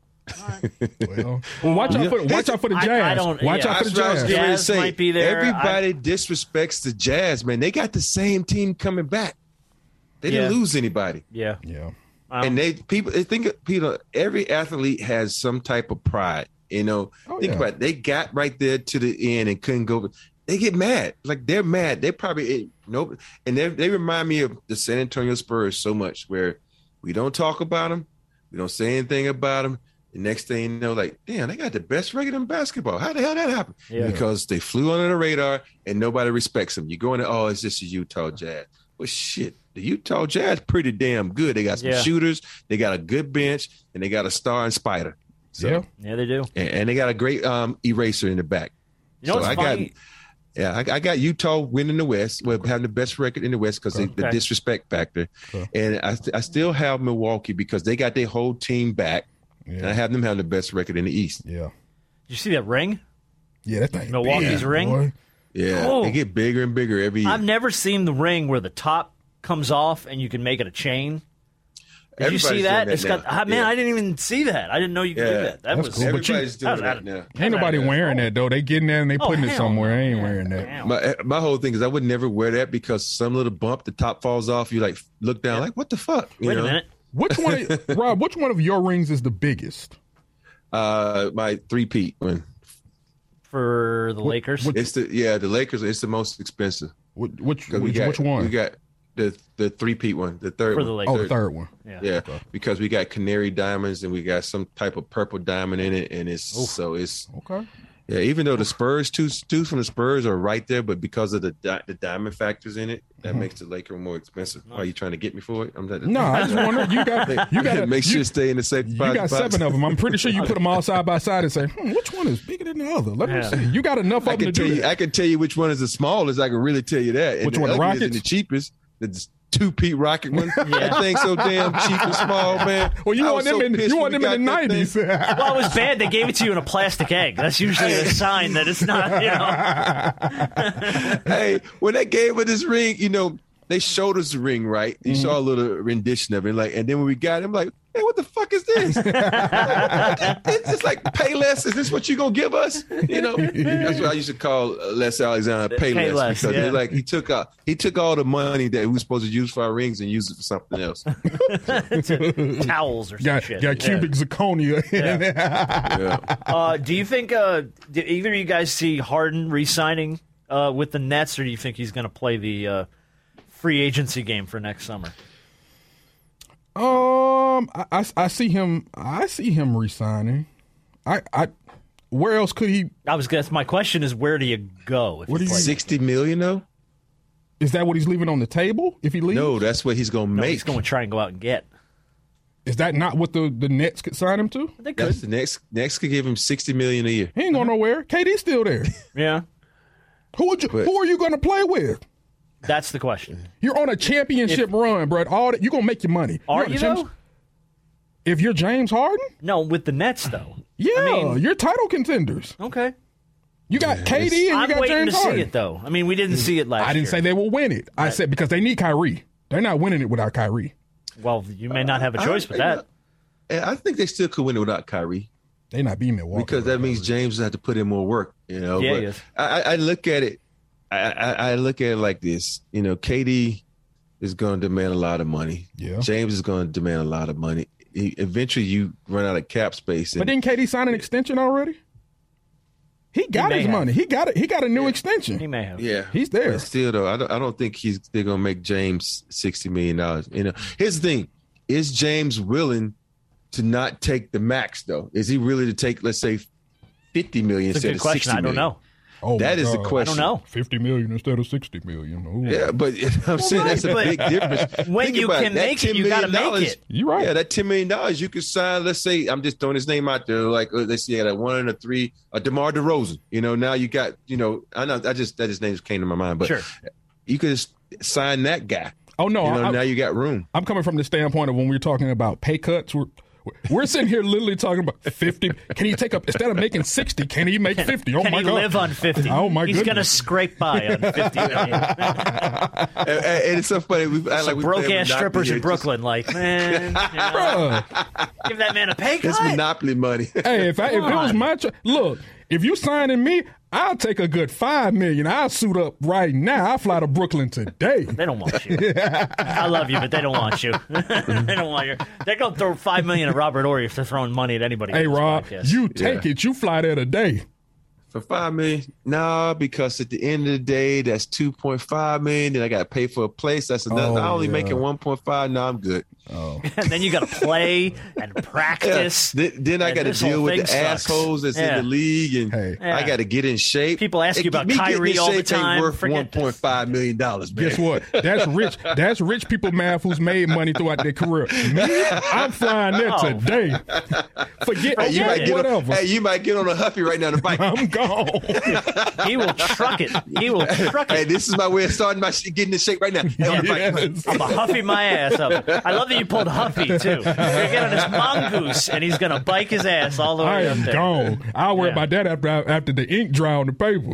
well, well, watch out for watch out for the Jazz. I, I don't, watch yeah. out for the Jazz. Jazz say, might be there. Everybody I, disrespects the Jazz, man. They got the same team coming back. They didn't yeah. lose anybody. Yeah, yeah. Um, and they people they think people. Every athlete has some type of pride. You know, oh, think yeah. about it. They got right there to the end and couldn't go. They get mad. Like they're mad. They probably nope. And they they remind me of the San Antonio Spurs so much, where we don't talk about them, we don't say anything about them. The next thing you know, like, damn, they got the best record in basketball. How the hell that happened? Yeah. Because they flew under the radar and nobody respects them. You go in there, oh, it's just the Utah Jazz. Well, shit, the Utah Jazz pretty damn good. They got some yeah. shooters, they got a good bench, and they got a star in Spider. So, Yeah. Yeah, they do. and, and they got a great um, eraser in the back. You know so what's I funny? got, yeah, I, I got Utah winning the West, well, having the best record in the West because Okay. the disrespect factor, Okay. and I, I still have Milwaukee because they got their whole team back, and I Yeah. have them having the best record in the East. Yeah. Did you see that ring? Yeah, that thing. Milwaukee's big, ring? boy. Yeah, Oh. they get bigger and bigger every year. I've never seen the ring where the top comes off and you can make it a chain. Did Everybody's you see doing that? that It's got now. ah, man, Yeah. I didn't even see that. I didn't know you could do Yeah. that. That That's was cool. But you- Everybody's doing How's that that? now. Ain't nobody wearing that though. They getting there and they Oh, putting it hell somewhere. I ain't no. wearing that. Damn. My my whole thing is I would never wear that because some little bump, the top falls off. You like look down, like what the fuck? You Wait know? a minute. Which one, of, Rob? Which one of your rings is the biggest? Uh, my three peat one. For the Lakers. what- It's the yeah the Lakers. It's the most expensive. Which which, 'Cause we which, got, which one? We got the the three peat one, the third For one. the Lakers. oh, the third one. Yeah. Yeah, because we got canary diamonds and we got some type of purple diamond in it, and it's so it's Okay. yeah. Even though the Spurs two two from the Spurs are right there, but because of the di- the diamond factors in it, that makes the Laker more expensive. Why are you trying to get me for it? I'm not, No, I just wonder. You got you got make sure you, it stay in the safe. you got seven of them. I'm pretty sure you put them all side by side and say, hmm, which one is bigger than the other? Let me Yeah. see. You got enough I of them can to tell do you. that. I can tell you which one is the smallest. I can really tell you that. And Which one, the ugliest and Rockets? the cheapest. The two Pete Rocket one. Yeah. That thing so damn cheap and small, man. Well, you I want was them so in pissed you when want we them in the got that thing. nineties. Well, it was bad. They gave it to you in a plastic egg. That's usually a sign that it's not, you know. Hey, when they gave us this ring, you know, they showed us the ring, right? You Mm-hmm. saw a little rendition of it, like, and then when we got it, I'm like, hey, what the fuck is this? It's just like pay less. Is this what you gonna give us? You know, that's what I used to call uh, Les Alexander pay, Pay less, less, because yeah. they're like he took uh, he took all the money that we were supposed to use for our rings and use it for something else. Towels or some got shit. got cubic zirconia. Yeah. Uh, do you think uh, did either of you guys see Harden re-signing uh, with the Nets, or do you think he's going to play the uh, free agency game for next summer? Um, I, I, I see him. I see him resigning. I, I, where else could he? I was. That's my question. Is where do you go? If What you do you- play? Sixty million though? Is that what he's leaving on the table? If he leaves, No, that's what he's gonna No, make. he's going to try and go out and get. is that not what the, the Nets could sign him to? They could. That's the next. Next could give him sixty million a year. He ain't going nowhere. K D's still there. Yeah, Who would you, But- who are you going to play with? that's the question. You're on a championship run, bro. All that, you're going to make your money. Are You're on you a champions- though? If you're James Harden, No, with the Nets though. yeah, I mean- you're title contenders. Okay. You got K D and you I'm got waiting James to Harden. see it though. I mean, we didn't see it last year. I didn't say they will win it. I said because they need Kyrie. They're not winning it without Kyrie. Well, you may not have a choice with that. And I think they still could win it without Kyrie. They not beating Milwaukee. Because that means James has to put in more work, you know. Yeah, But he is. I, I I look at it, I, I, I look at it like this. You know, K D is going to demand a lot of money. Yeah. James is going to demand a lot of money. He, eventually, you run out of cap space. And But didn't K D sign an extension already? He got may his have. money. He got it. He got a new extension. He may have. yeah, He's there. But still, though, I don't, I don't think he's they're going to make James sixty million dollars. You know, here's the thing: is James willing to not take the max? Though, is he really to take, let's say, fifty million It's a instead good of question. sixty I don't million? know. Oh, That my is the God. question. I don't know. Fifty million instead of sixty million. Ooh. Yeah, but I'm saying that's a but big difference. when Think you about can That make it, $10 you gotta million make it. You right. Yeah, that ten million dollars you could sign. Let's say I'm just throwing his name out there. Like uh, let's see, at a one and a three, a DeMar DeRozan. You know, now you got. You know, I know. I just that his name just came to my mind, but Sure. you could just sign that guy. Oh no, You know, I, now you got room. I'm coming from the standpoint of when we're talking about pay cuts. We're we're sitting here literally talking about fifty. Can he take up instead of making sixty? Can he make fifty? Oh Can my he God! live on fifty? Oh my He's going to goodness. scrape by on fifty million. and, and- and it's so funny. We act like we Broke play ass Monopoly strippers here. in Brooklyn, like, man, you know, Bruh. give that man a pay It's, it's cut. monopoly money. Hey, if I, if it was my cho- look, if you signing me, I'll take a good five million. I'll suit up right now. I'll fly to Brooklyn today. They don't want you. I love you, but they don't want you. They don't want you. They're going to throw five million at Robert Ory if they're throwing money at anybody. Hey on this Rob, podcast. you take it. You fly there today. For five million, nah, because at the end of the day, that's two point five million. Then I got to pay for a place. That's another. Oh, I only yeah. making one point five. No, I'm good. Oh. And then you got to play and practice. Yeah. Then, then I got to deal with the sucks. assholes that's yeah. in the league, and hey. yeah. I got to get in shape. People ask you about me Kyrie all the time. Ain't worth Forget one point five million dollars. Guess what? That's rich. That's rich people math who's made money throughout their career. Me, I'm flying there Oh. today. Forget Hey, you might get whatever. on, hey, you might get on a Huffy right now on the bike. I'm gone. He will truck it. He will truck Hey, it. this is my way of starting my shit, getting in shape right now. Hey, on the bike. Yes. I'm a Huffy my ass up. I love that you pulled Huffy too. You're gonna get on his mongoose and he's gonna bike his ass all the way I up am there. gone. I'll worry Yeah. about that after after the ink dry on the paper.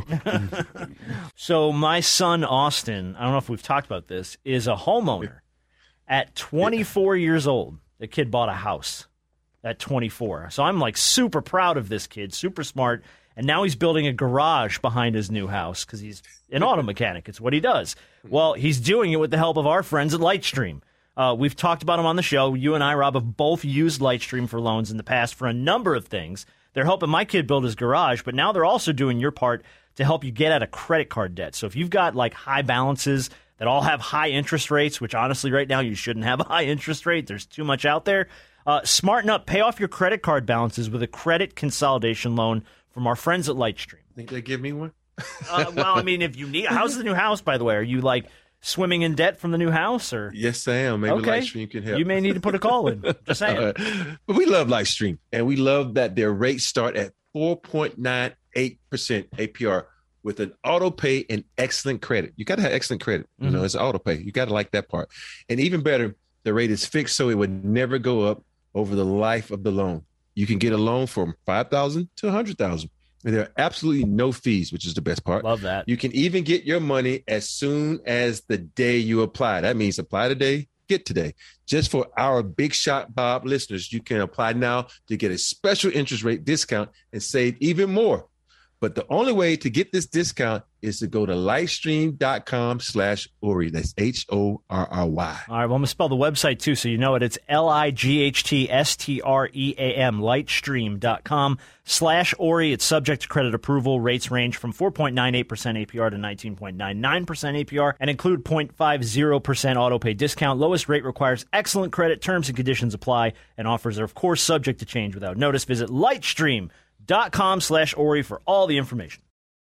So my son Austin, I don't know if we've talked about this, is a homeowner. At twenty-four years old, the kid bought a house at twenty-four. So I'm like super proud of this kid, super smart. And now he's building a garage behind his new house because he's an auto mechanic. It's what he does. Well, he's doing it with the help of our friends at Lightstream. Uh, we've talked about them on the show. You and I, Rob, have both used Lightstream for loans in the past for a number of things. They're helping my kid build his garage, but now they're also doing your part to help you get out of credit card debt. So if you've got like high balances that all have high interest rates, which honestly right now you shouldn't have a high interest rate, there's too much out there, uh, smarten up, pay off your credit card balances with a credit consolidation loan from our friends at Lightstream. Think they give me one? Uh, well, I mean, if you need, how's the new house, by the way? Are you like swimming in debt from the new house, or? Yes, I am. Maybe Okay. Lightstream can help. You may need to put a call in. Just saying. Uh, but we love Lightstream, and we love that their rates start at four point nine eight percent A P R with an auto pay and excellent credit. You got to have excellent credit. You know, it's auto pay. You got to like that part. And even better, the rate is fixed, so it would never go up over the life of the loan. You can get a loan from five thousand dollars to one hundred thousand dollars. And there are absolutely no fees, which is the best part. Love that. You can even get your money as soon as the day you apply. That means apply today, get today. Just for our Big Shot Bob listeners, you can apply now to get a special interest rate discount and save even more. But the only way to get this discount is to go to lightstream.com slash Ori. That's H O R R Y. All right, well, I'm going to spell the website, too, so you know it. It's L I G H T S T R E A M, lightstream.com slash Ori. It's subject to credit approval. Rates range from four point nine eight percent A P R to nineteen point nine nine percent A P R and include zero point five zero percent auto pay discount. Lowest rate requires excellent credit. Terms and conditions apply, and offers are, of course, subject to change without notice. Visit lightstream.com slash Ori for all the information.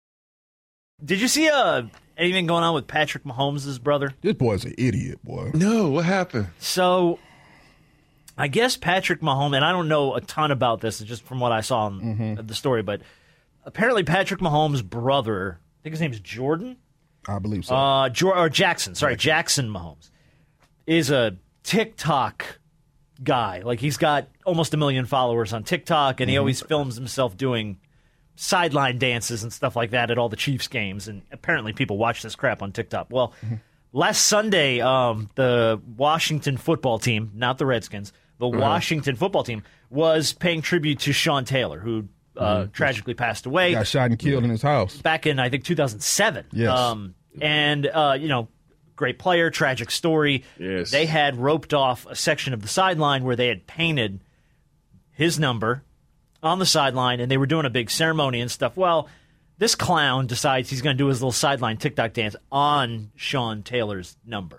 Did you see uh, anything going on with Patrick Mahomes' brother? This boy's an idiot, boy. No, what happened? So, I guess Patrick Mahomes, and I don't know a ton about this, just from what I saw in Mm-hmm. the story, but apparently Patrick Mahomes' brother, I think his name is Jordan? I believe so. Uh, jo- or Jackson, sorry, Jackson Mahomes, is a TikTok guy. Like, he's got almost a million followers on TikTok, and he always films himself doing sideline dances and stuff like that at all the Chiefs games, and apparently people watch this crap on TikTok. Well, last Sunday, um, the Washington football team, not the Redskins, the Washington football team was paying tribute to Sean Taylor, who uh, tragically passed away Got shot and killed in his house. back in, I think, two thousand seven. Yes. Um, and, uh, you know, great player, tragic story. Yes. They had roped off a section of the sideline where they had painted his number on the sideline, and they were doing a big ceremony and stuff. Well, this clown decides he's going to do his little sideline TikTok dance on Sean Taylor's number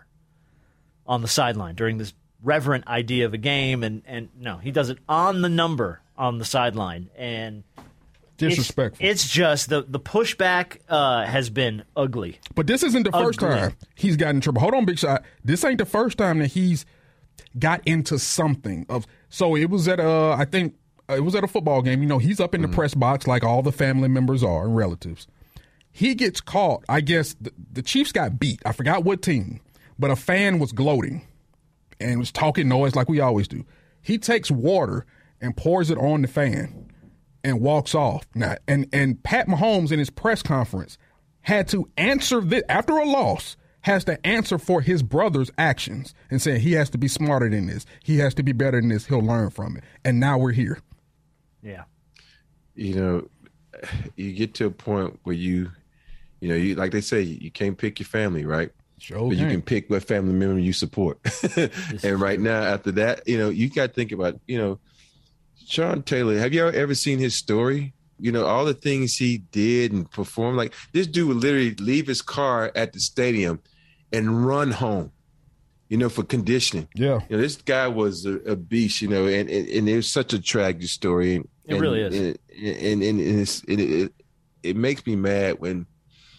on the sideline during this reverent idea of a game, and, and no, he does it on the number on the sideline, and Disrespectful. It's, it's just the the pushback uh, has been ugly. But this isn't the first Ugly. time he's gotten in trouble. Hold on, Big Shot. This ain't the first time that he's got into something. Of so it was at uh I think uh, it was at a football game. You know, he's up in the press box like all the family members are and relatives. He gets caught. I guess the, the Chiefs got beat. I forgot what team, but a fan was gloating and was talking noise like we always do. He takes water and pours it on the fan and walks off. Now, and, and Pat Mahomes in his press conference had to answer this after a loss, has to answer for his brother's actions and saying he has to be smarter than this. He has to be better than this. He'll learn from it. And now we're here. Yeah. You know, you get to a point where you, you know, you like they say, you can't pick your family, right? Sure But you can. can pick what family member you support. And right now, after that, you know, you got to think about, you know, Sean Taylor. Have you ever, ever seen his story? You know, all the things he did and performed. Like, this dude would literally leave his car at the stadium and run home you know, for conditioning. Yeah. You know, this guy was a, a beast, you know, and, and, and it was such a tragic story. And, It really is. And, and, and, and it's, it, it, it makes me mad when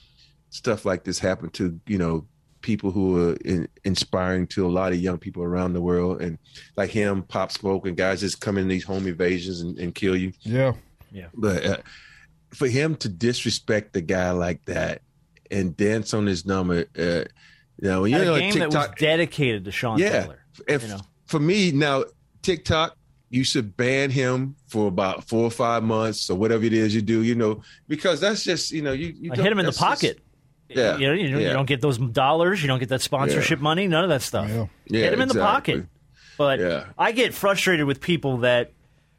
stuff like this happen to, you know, people who are in, inspiring to a lot of young people around the world. And like him, Pop Smoke, and guys just come in these home invasions and, and kill you. Yeah. Yeah. But uh, for him to disrespect the guy like that and dance on his number, uh, you know, when At you're a on game TikTok, that was dedicated to Sean yeah. Taylor. If, you know. For me now, TikTok, you should ban him for about four or five months or whatever it is you do, you know, because that's just, you know, you, you Like, hit him in the that's just- pocket. Yeah. You know, you, yeah. you don't get those dollars. You don't get that sponsorship Yeah. money. None of that stuff. Yeah. Yeah, Hit him in the exactly. pocket. But Yeah. I get frustrated with people that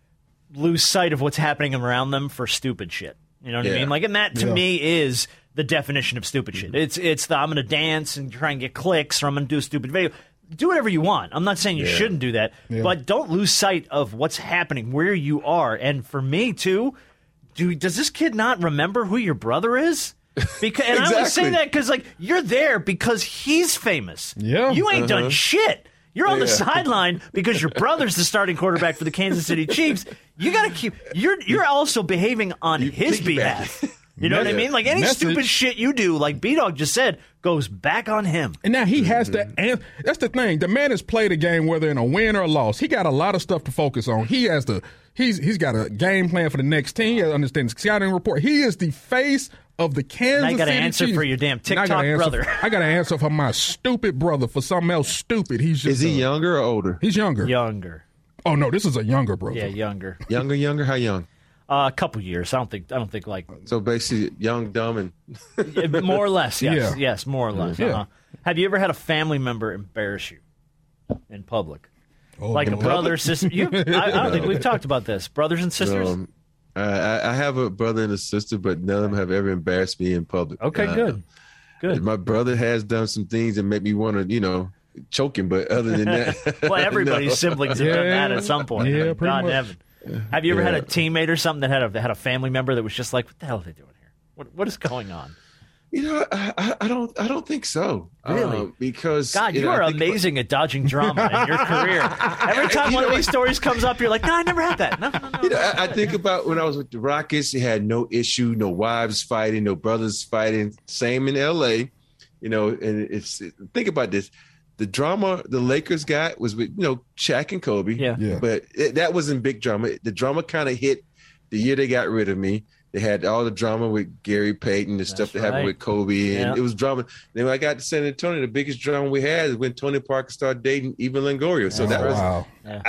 lose sight of what's happening around them for stupid shit. You know what I Yeah. mean? Like, and that to Yeah. me is the definition of stupid shit. It's it's the I'm going to dance and try and get clicks, or I'm going to do a stupid video. Do whatever you want. I'm not saying you Yeah. shouldn't do that, Yeah. but don't lose sight of what's happening, where you are. And for me too, do does this kid not remember who your brother is? Because and I only say Exactly. that because like you're there because he's famous. Yeah. You ain't done shit. You're on the Yeah. sideline because your brother's the starting quarterback for the Kansas City Chiefs. You got to keep. You're you're also behaving on You his piggyback. behalf. You know what I Yeah. mean? Like any Message. stupid shit you do, like B-Dog just said, goes back on him. And now he has Mm-hmm. to, and that's the thing. The man has played a game, whether in a win or a loss. He got a lot of stuff to focus on. He has to, he's he's got a game plan for the next team. He has to understand the scouting report. He is the face of the Kansas Now you gotta City answer Chiefs. for your damn And I gotta TikTok answer- brother. I got to answer for my stupid brother for something else stupid. He's just Is he a- younger or older? He's younger. Younger, Oh no, this is a younger brother. yeah, younger. Younger, younger? How young? Uh, a couple years. I don't think. I don't think like So basically, young, dumb, and more or less. Yes, Yeah. yes, more or less. Yeah. Uh-huh. Have you ever had a family member embarrass you in public? Oh, Like a Lord. brother, sister. You, I, I don't think we've talked about this. Brothers and sisters. um, I, I I have a brother and a sister, but none of them have ever embarrassed me in public. Okay, Uh, good, good. My brother has done some things that make me want to, you know, choke him. But other than that, Well, everybody's no. siblings have done Yeah. that at some point. Yeah, I mean, pretty God much. heaven. Have you ever had a Yeah. teammate or something that had a that had a family member that was just like, "What the hell are they doing here? What what is going on?" You know, I, I, I don't, I don't think so. Really? Um, because God, you, know, are I think about- amazing at dodging drama in your career. Every time You one of know these stories comes up, you're like, "No, I never had that." No, no, no. You know, I, I think about when I was with the Rockets, you had no issue, no wives fighting, no brothers fighting. Same in L A, you know, and it's, think about this. The drama the Lakers got was with, you know, Shaq and Kobe. Yeah. Yeah. But it, that wasn't big drama. The drama kind of hit the year they got rid of me. They had all the drama with Gary Payton, the stuff that right. happened with Kobe, and Yeah. it was drama. Then when I got to San Antonio, the biggest drama we had is when Tony Parker started dating Eva Longoria. So Oh, that was wow.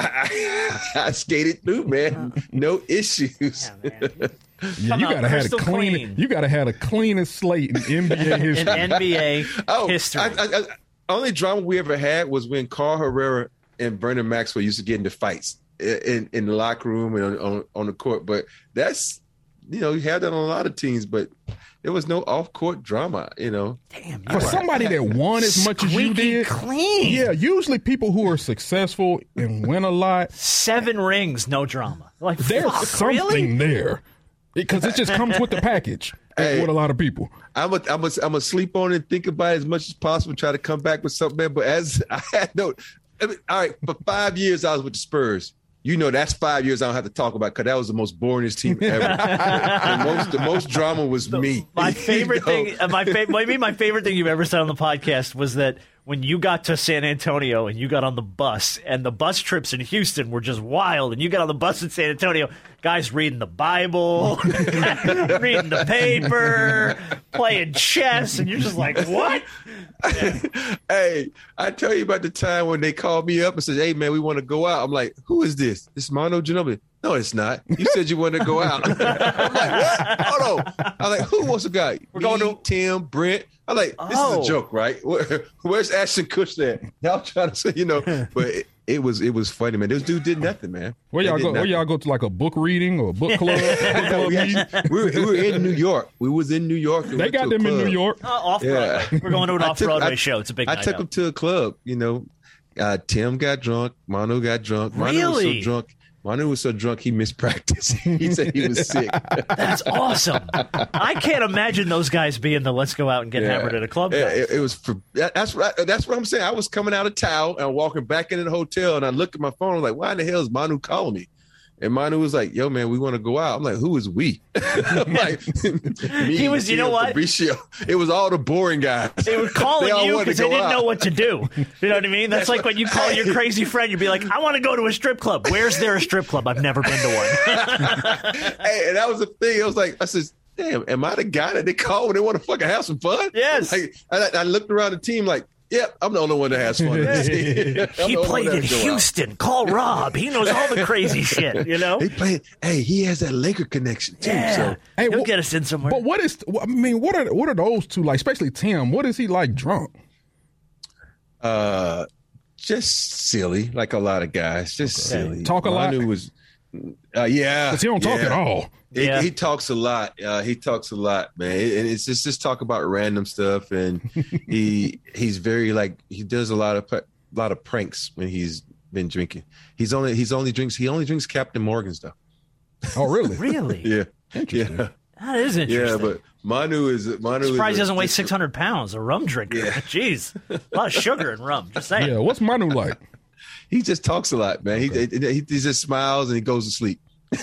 I, I, I skated through, man. No issues. Yeah, man. Yeah, Come you on, gotta have the crystal clean, clean. You gotta have the cleanest slate in N B A In history. N B A Oh, history. I, I, I, only drama we ever had was when Carl Herrera and Brendan Maxwell used to get into fights in, in the locker room and on, on, on the court. But that's, you know, you had that on a lot of teams, but there was no off-court drama, you know. Damn, For you are somebody that won as much as you squeaky did, clean. yeah, usually people who are successful and win a lot, Seven rings, no drama. Like, there's fuck, something really? there because it just comes with the package Hey. with a lot of people. I'm a, I'm a, I'm a sleep on it and think about it as much as possible, try to come back with something, man. But as I had no, I mean, all right, for five years I was with the Spurs. You know, that's five years I don't have to talk about because that was the most boringest team ever. the most, the most drama was me. My favorite You know? thing, uh, my fa- maybe my favorite thing you've ever said on the podcast was that when you got to San Antonio and you got on the bus, and the bus trips in Houston were just wild, and you got on the bus in San Antonio, guys reading the Bible, reading the paper, playing chess, and you're just like, what? Hey, I tell you about the time when they called me up and said, "Hey, man, we want to go out." I'm like, "Who is this? This is Manu Ginobili." No, it's not. You said you wanted to go out. I'm like, what? Hold on. I'm like, who wants to go? We're going to- Tim, Brent. I'm like, this Oh. is a joke, right? Where, where's Ashton Kutcher at? Y'all trying to say, you know, but it, it was it was funny, man. This dude did nothing, man. Where They y'all did go? Where nothing. y'all go to like a book reading or a book club? book club we, meeting? actually, we, were, we were in New York. We was in New York. We They went got to a them in club. New York. Uh, off Yeah. Broadway. We're going to an I off took- Broadway I- show. It's a big I night took out. him to a club, you know. Uh, Tim got drunk. Manu got drunk. Manu was Really? so drunk. Manu was so drunk he missed practice. He said he was sick. That's awesome. I can't imagine those guys being the let's go out and get Yeah. hammered at a club. Yeah, guys. it, it was for that, that's what that's what I'm saying. I was coming out of town and walking back into the hotel, and I looked at my phone. I was like, "Why in the hell is Manu calling me?" And Manu was like, "Yo, man, we want to go out." I'm like, "Who is we?" I'm like, me, He was- you know Tim, what? Fabricio. It was all the boring guys. They were calling They all you wanted because to they go didn't out. know what to do. You know what I mean? That's like when you call your crazy friend. You'd be like, I want to go to a strip club. Where's there a strip club? I've never been to one. Hey, and that was the thing. I was like, I said, "Damn, am I the guy that they call when they want to fucking have some fun?" Yes. Like, I, I looked around the team like, "Yep, I'm the only one that has fun." I'm He the only one played that in go out. Houston. Call Rob. He knows all the crazy shit, you know? He played. Hey, he has that Laker connection too. Yeah. So Hey, He'll wh- get us in somewhere. But what is? I mean, what are what are those two like? Especially Tim. What is he like drunk? Uh, just silly, like a lot of guys. Just silly. Talk a lot? Manu was, uh, yeah. Because he don't talk yeah. at all. He, Yeah. he talks a lot. Uh, he talks a lot, man. And it's just just talk about random stuff, and he he's very like he does a lot of a lot of pranks when he's been drinking. He's only he's only drinks he only drinks Captain Morgan stuff. Oh, really? Really? Yeah, Interesting. yeah, That is interesting. yeah. But Manu is Manu. is Surprised he a- doesn't weigh six hundred pounds. A rum drinker. Yeah. Jeez. A lot of sugar in rum. Just saying. Yeah. What's Manu like? He just talks a lot, man. He, he he just smiles and he goes to sleep.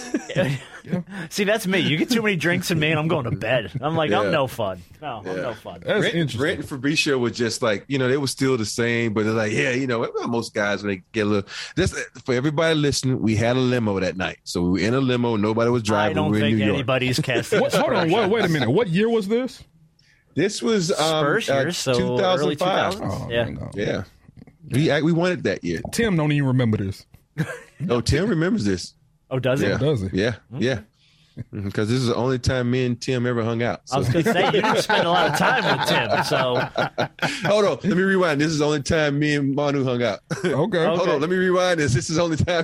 See, that's me. You get too many drinks in me, and I'm going to bed. I'm like, I'm Yeah. no fun. No, I'm Yeah. no fun. That's Brent, interesting. Brent and Fabricio was just like, you know, they were still the same, but they're like, yeah, you know, most guys when they get a little. This for everybody listening, we had a limo that night, so we were in a limo. Nobody was I driving. don't we were in think New York. anybody's casting. What, hold on. Wait, wait a minute. What year was this? This was um, Spurs uh, years, so two thousand five. early two thousands. Oh, Yeah. no. Yeah, we we won it that year. Tim don't even remember this. Oh, Tim remembers this. Oh, does it? Yeah, does he? Yeah, yeah. Because this is the only time me and Tim ever hung out. I So. was going to say, you didn't spend a lot of time with Tim, so Hold on, let me rewind. This is the only time me and Manu hung out. Okay. Hold on, let me rewind this. This is the only time.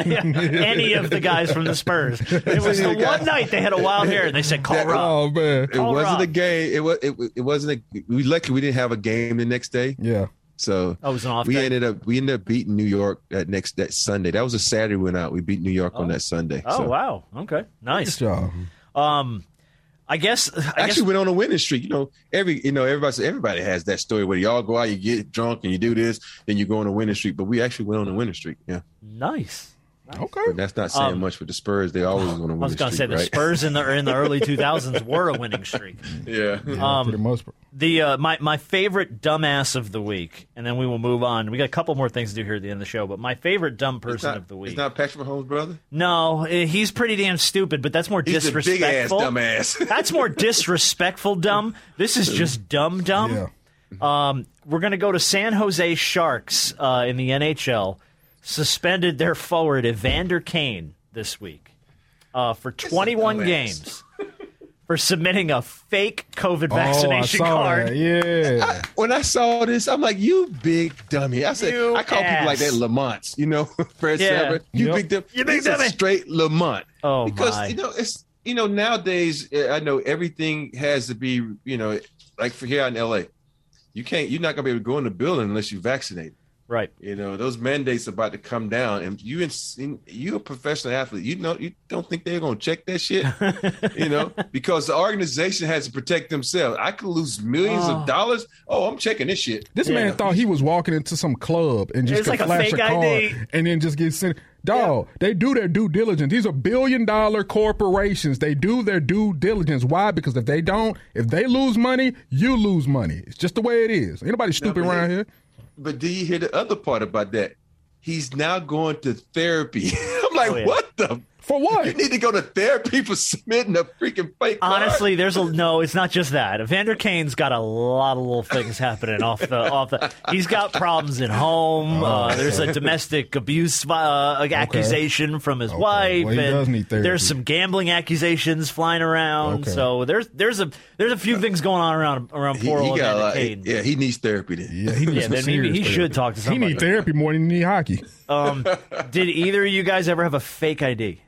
any of the guys from the Spurs. It was the one night they had a wild hair, and they said, call Rob. Oh man. It Call wasn't Rob. a game. It was. It, it wasn't a. We lucky we didn't have a game the next day. Yeah. So Oh, it was an off we day? ended up we ended up beating New York that next that Sunday. That was a Saturday we went out. We beat New York on that Sunday. Oh, So- wow. Okay. Good Nice. job. Um, I guess. I Actually, guess went on a winning streak. You know, every you know everybody everybody has that story where y'all go out, you get drunk, and you do this, then you go on a winning streak. But we actually went on a winning streak. Yeah, nice. Okay. but that's not saying Um, much with the Spurs. They always on a winning I was going to say streak, the right? Spurs in the in the early two thousands were a winning streak. Yeah. Um, For the most part. The uh, my my favorite dumbass of the week, and then we will move on. We got a couple more things to do here at the end of the show, but my favorite dumb It's person not, of the week. it's not Patrick Mahomes' brother. No, eh, he's pretty damn stupid, but that's more He's a big ass disrespectful. dumbass. That's more disrespectful dumb. This is just dumb dumb. Yeah. Um, we're going to go to San Jose Sharks uh, in the N H L. Suspended their forward Evander Kane this week uh, for twenty-one dumbass. games for submitting a fake COVID Oh, I vaccination saw card. that. Yeah. When I saw this, I'm like, "You big dummy!" I said, You "I call people like ass. that Lamonts, you know, Fred Yeah. Savage. You Yep. big dummy. You big He's a dummy. straight Lamont." Oh, because my. you know it's you know nowadays uh, I know everything has to be you know like for here in L A, you can't you're not gonna be able to go in the building unless you're vaccinated. Right. You know those mandates are about to come down, and you in, you a professional athlete. You know you don't think they're gonna check that shit, you know, because the organization has to protect themselves. I could lose millions Oh. of dollars. Oh, I'm checking this shit. This Yeah. man thought he was walking into some club and just It's could like a flash a, fake card I D. and then just get sent. Dog, they do their due diligence. These are billion dollar corporations. They do their due diligence. Why? Because if they don't, if they lose money, you lose money. It's just the way it is. Ain't nobody stupid but around he- here. But do you hear the other part about that? He's now going to therapy. I'm like, Oh, yeah. what the? For You what? need to go to therapy for submitting a freaking fake card? Honestly, there's a no. It's not just that. Evander Kane's got a lot of little things happening off the off the. He's got problems at home. Uh, there's a domestic abuse uh, accusation from his wife, Well, he and does need therapy. there's some gambling accusations flying around. Okay. So there's there's a there's a few things going on around around he, poor he old got a Evander lot. Kane. Yeah, he needs therapy then. Yeah, he needs Yeah, some then maybe serious he therapy. should talk to He somebody. need therapy more than he need hockey. Um, did either of you guys ever have a fake I D?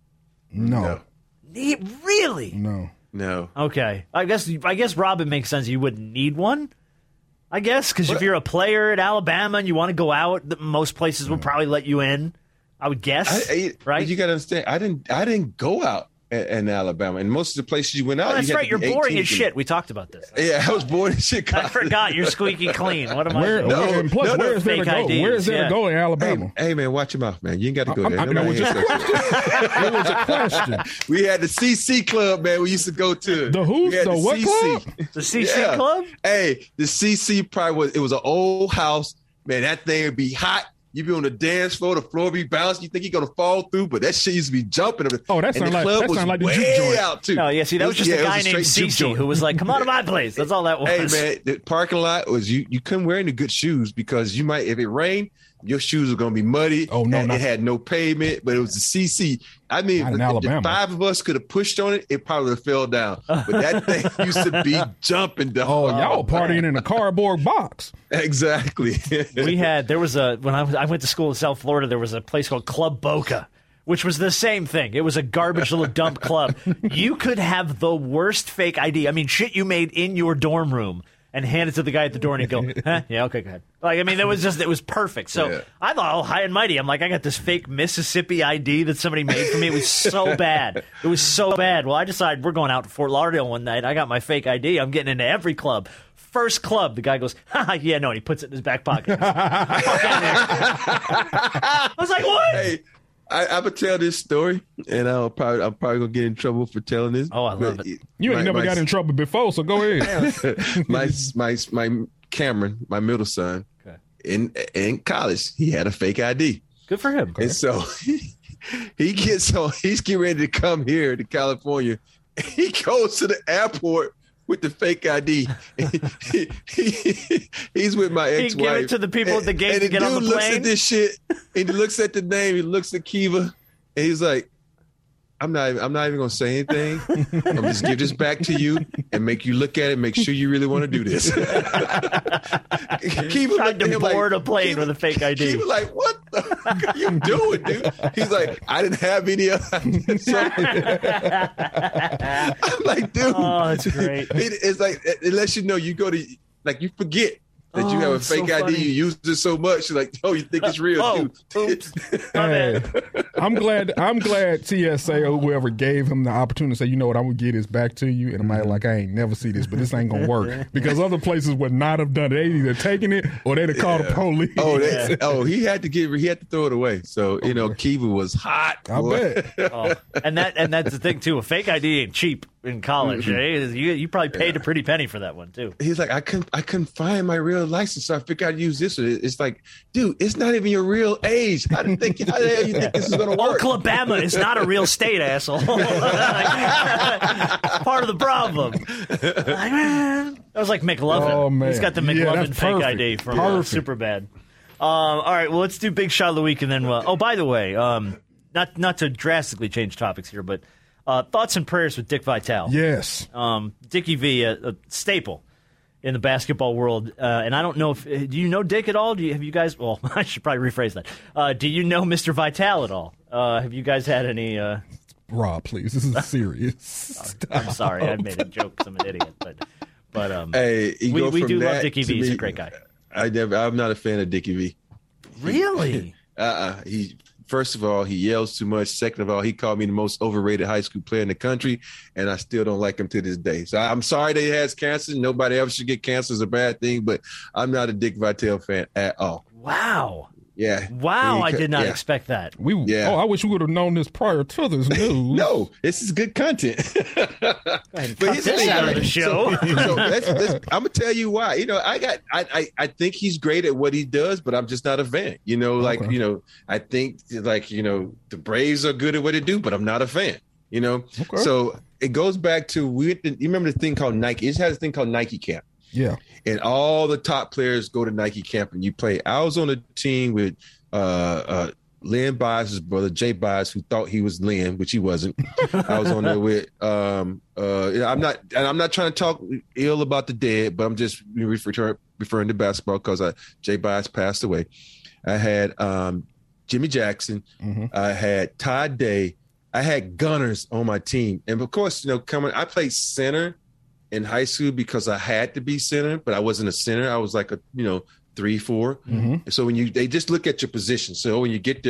No, No. Ne- Really? no. No. Okay, I guess I guess Rob, it makes sense. You wouldn't need one. I guess because if you're a player at Alabama and you want to go out, th- most places will probably let you in. I would guess, I, I, right? You got to understand. I didn't. I didn't go out in, in Alabama, and most of the places you went out. Oh, that's you right. You're boring as and, shit. We talked about this. Yeah, I was born in Chicago. I forgot. You're squeaky clean. What am Where, I doing? No, where, and plus, no, no, where is there to fake go? I Ds, Where is there yeah. to go in Alabama? Hey, hey, man, watch your mouth, man. You ain't got to go there. I, I, no, it was just a question. It was a question. We had the C C Club, man. We used to go to The who? We had The what C C. club? The C C Yeah. Club? Hey, the C C probably was. It was an old house, man. That thing would be hot. You be on the dance floor, the floor be bouncing. You think you're gonna fall through, but that shit used to be jumping. Oh, that And sound the like- club that was sound like the way juke joint. out too. No, yeah, see, that It was just yeah, a it guy was named straight juke Cece joint. who was like, come on to my place. That's all that was. Hey man, the parking lot was you. You couldn't wear any good shoes because you might, if it rained, your shoes were gonna be muddy. Oh, no, and not- it had no pavement, but it was a C C. I mean, Not in if the Alabama. five of us could have pushed on it, it probably would have fell down. But that thing used to be jumping down. Oh, y'all partying in a cardboard box. Exactly. We had, there was a, when I, was, I went to school in South Florida, there was a place called Club Boca, which was the same thing. It was a garbage little dump club. You could have the worst fake I D. I mean, shit you made in your dorm room and hand it to the guy at the door and he'd go, huh? Yeah, okay, go ahead. Like, I mean, it was just, it was perfect. So Yeah. I thought, oh, high and mighty. I'm like, I got this fake Mississippi I D that somebody made for me. It was so bad. It was so bad. Well, I decided we're going out to Fort Lauderdale one night. I got my fake I D. I'm getting into every club. First club, the guy goes, ha, yeah, no, and he puts it in his back pocket. I was like, what? Hey, I, I would tell this story, and I'll probably I'm probably gonna get in trouble for telling this. Oh, I love but it. You ain't my- never my- got in trouble before, so go ahead. my my my Cameron, my middle son, Okay. in in college, he had a fake I D, Good for him. and so he gets on. He's getting ready to come here to California. He goes to the airport with the fake I D. he, he, he's with my He ex-wife. give it to the people at the gate and to get on dude the looks plane? at this shit. And he looks at the name. He looks at Kiva, and he's like, "I'm not. Even, I'm not even gonna say anything. I'm just give this back to you and make you look at it. Make sure you really want to do this." Kiva Tried looked at to him like- board a plane Kiva- with a fake I D. Kiva like, "What the fuck are you doing, dude?" He's like, "I didn't have any other." So, I'm like, dude. Oh, that's great. It, it's like it lets you know you go to like you forget that you Oh, have a it's so fake I D. funny. You use it so much, you're like, oh, you think it's real, Oh, dude. oops. My bad. Hey, I'm glad. I'm glad T S A or whoever gave him the opportunity to say, you know what, I'm gonna get this back to you, and I'm like, like I ain't never see this, but this ain't gonna work because other places would not have done it. They either taken it or they'd have called the police. Oh, they, oh, he had to give, he had to throw it away. So you know, Kiva was hot. I boy. bet. Oh, and that and that's the thing too. A fake I D ain't cheap in college. Mm-hmm. Eh? You you probably paid a pretty penny for that one too. He's like, I couldn't, I couldn't find my real license, so I figured I'd use this. It's like, dude, it's not even your real age. How do you think, how the hell you think this is gonna work? Oklahoma is not a real state, asshole. Part of the problem. Like, man. That was like McLovin. Oh, man. He's got the Yeah, McLovin that's fake perfect. I D from uh, Perfect. Superbad. Um, all right, well, let's do Big Shot of the Week, and then, uh, oh, by the way, um, not not to drastically change topics here, but uh, thoughts and prayers with Dick Vitale. Yes. Um, Dickie V, a, a staple in the basketball world, uh, and I don't know if do you know Dick at all? Do you have you guys? Well, I should probably rephrase that. Uh, do you know Mister Vitale at all? Uh, have you guys had any? Uh, Rob, please. This is serious. I'm sorry, I made a joke because I'm an idiot, but but um, Hey, you we, go we from do love that Dickie to V. He's a me- great guy. I never, I'm not a fan of Dickie V. Really? Uh-uh. He first of all, he yells too much. Second of all, he called me the most overrated high school player in the country, and I still don't like him to this day. So I'm sorry that he has cancer. Nobody else should get cancer. Is a bad thing, but I'm not a Dick Vitale fan at all. Wow. Yeah. Wow, He- I did not yeah. expect that. We. Yeah. Oh, I wish we would have known this prior to this news. No, this is good content. Go ahead and cut here's the this thing, out of right? the show. So, so let's, let's, I'm gonna tell you why. You know, I got, I, I, I think he's great at what he does, but I'm just not a fan. You know, like, Okay. you know, I think like, you know, the Braves are good at what they do, but I'm not a fan. You know, Okay. so it goes back to we. You remember the thing called Nike? It has a thing called Nike Camp, Yeah. and all the top players go to Nike Camp and you play. I was on a team with uh, uh, Lynn Bias' brother, Jay Bias, who thought he was Lynn, which he wasn't. I was on there with, um, uh, I'm not, and I'm not trying to talk ill about the dead, but I'm just referring, referring to basketball because Jay Bias passed away. I had um, Jimmy Jackson. Mhm. I had Todd Day. I had gunners on my team. And of course, you know, coming, I played center in high school because I had to be center, but I wasn't a center. I was like a, you know, three, four. Mhm. So when you, they just look at your position. So when you get there,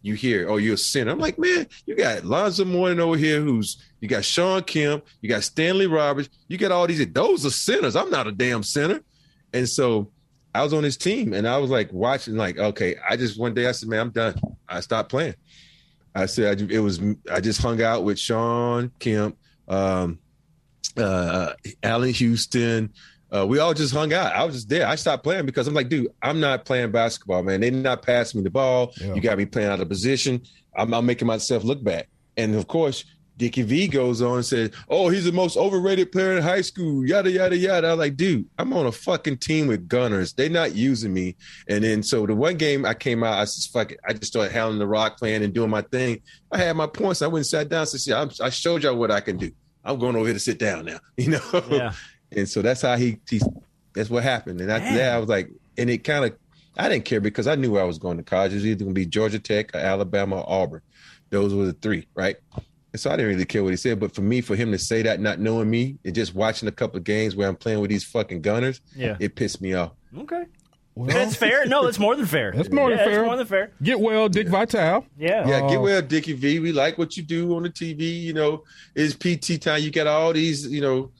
you hear, oh, you're a center. I'm like, man, you got Lonzo Mourning over here, who's you got Sean Kemp, you got Stanley Roberts, you got all these. Those are centers. I'm not a damn center. And so I was on his team, and I was like watching, like, okay, I just one day I said, man, I'm done. I stopped playing. I said I, it was I just hung out with Sean Kemp, um, uh, Allen Houston. Uh, we all just hung out. I was just there. I stopped playing because I'm like, dude, I'm not playing basketball, man. They're not passing me the ball. Yeah. You got me playing out of position. I'm, I'm making myself look bad. And, of course, Dickie V goes on and says, oh, he's the most overrated player in high school, yada, yada, yada. I was like, dude, I'm on a fucking team with gunners. They're not using me. And then so the one game I came out, I just fuck it. I just started hounding the rock, playing and doing my thing. I had my points. I went and sat down and said, I'm, I showed y'all what I can do. I'm going over here to sit down now, you know? Yeah. And so that's how he, he that's what happened. And after Man. that, I was like, and it kind of, I didn't care because I knew I was going to college. It was either going to be Georgia Tech or Alabama or Auburn. Those were the three, right? And so I didn't really care what he said. But for me, for him to say that, not knowing me, and just watching a couple of games where I'm playing with these fucking gunners, yeah. it pissed me off. Okay. Well, that's fair. No, it's more than fair. That's more, yeah, than fair. more than fair. Get well, Dick yeah. Vitale. Yeah. Yeah, uh, get well, Dickie V. We like what you do on the T V. You know, it's P T time. You got all these, you know,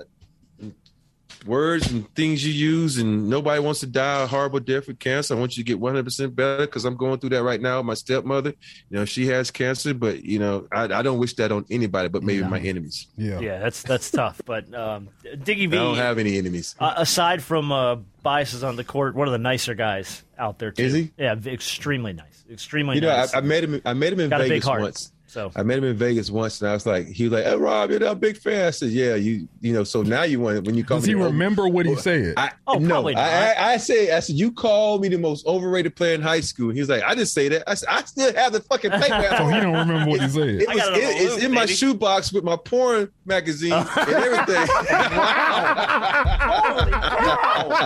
words and things you use, and nobody wants to die a horrible death with cancer. I want you to get one hundred percent better because I'm going through that right now. My stepmother, you know, she has cancer, but, you know, I, I don't wish that on anybody but maybe no. my enemies. Yeah, yeah, that's that's tough. But um, Dickie V, I don't have any enemies. Uh, aside from uh, biases on the court, one of the nicer guys out there, too. Is he? Yeah, extremely nice. Extremely you know, nice. I, I met him, I met him in Got Vegas a big heart. once. So I met him in Vegas once, and I was like, he was like, "Hey, Rob, you're a big fan." I said, "Yeah, you, you know." So now you want when you call Does me. he the remember over- what he said? I, oh, no, probably not. I, I, I say, I said, you called me the most overrated player in high school. He was like, I didn't say that. I said, I still have the fucking paper. So he don't remember what he said. It was, it, it's loop, in baby. my shoebox with my porn magazine and everything. Holy cow!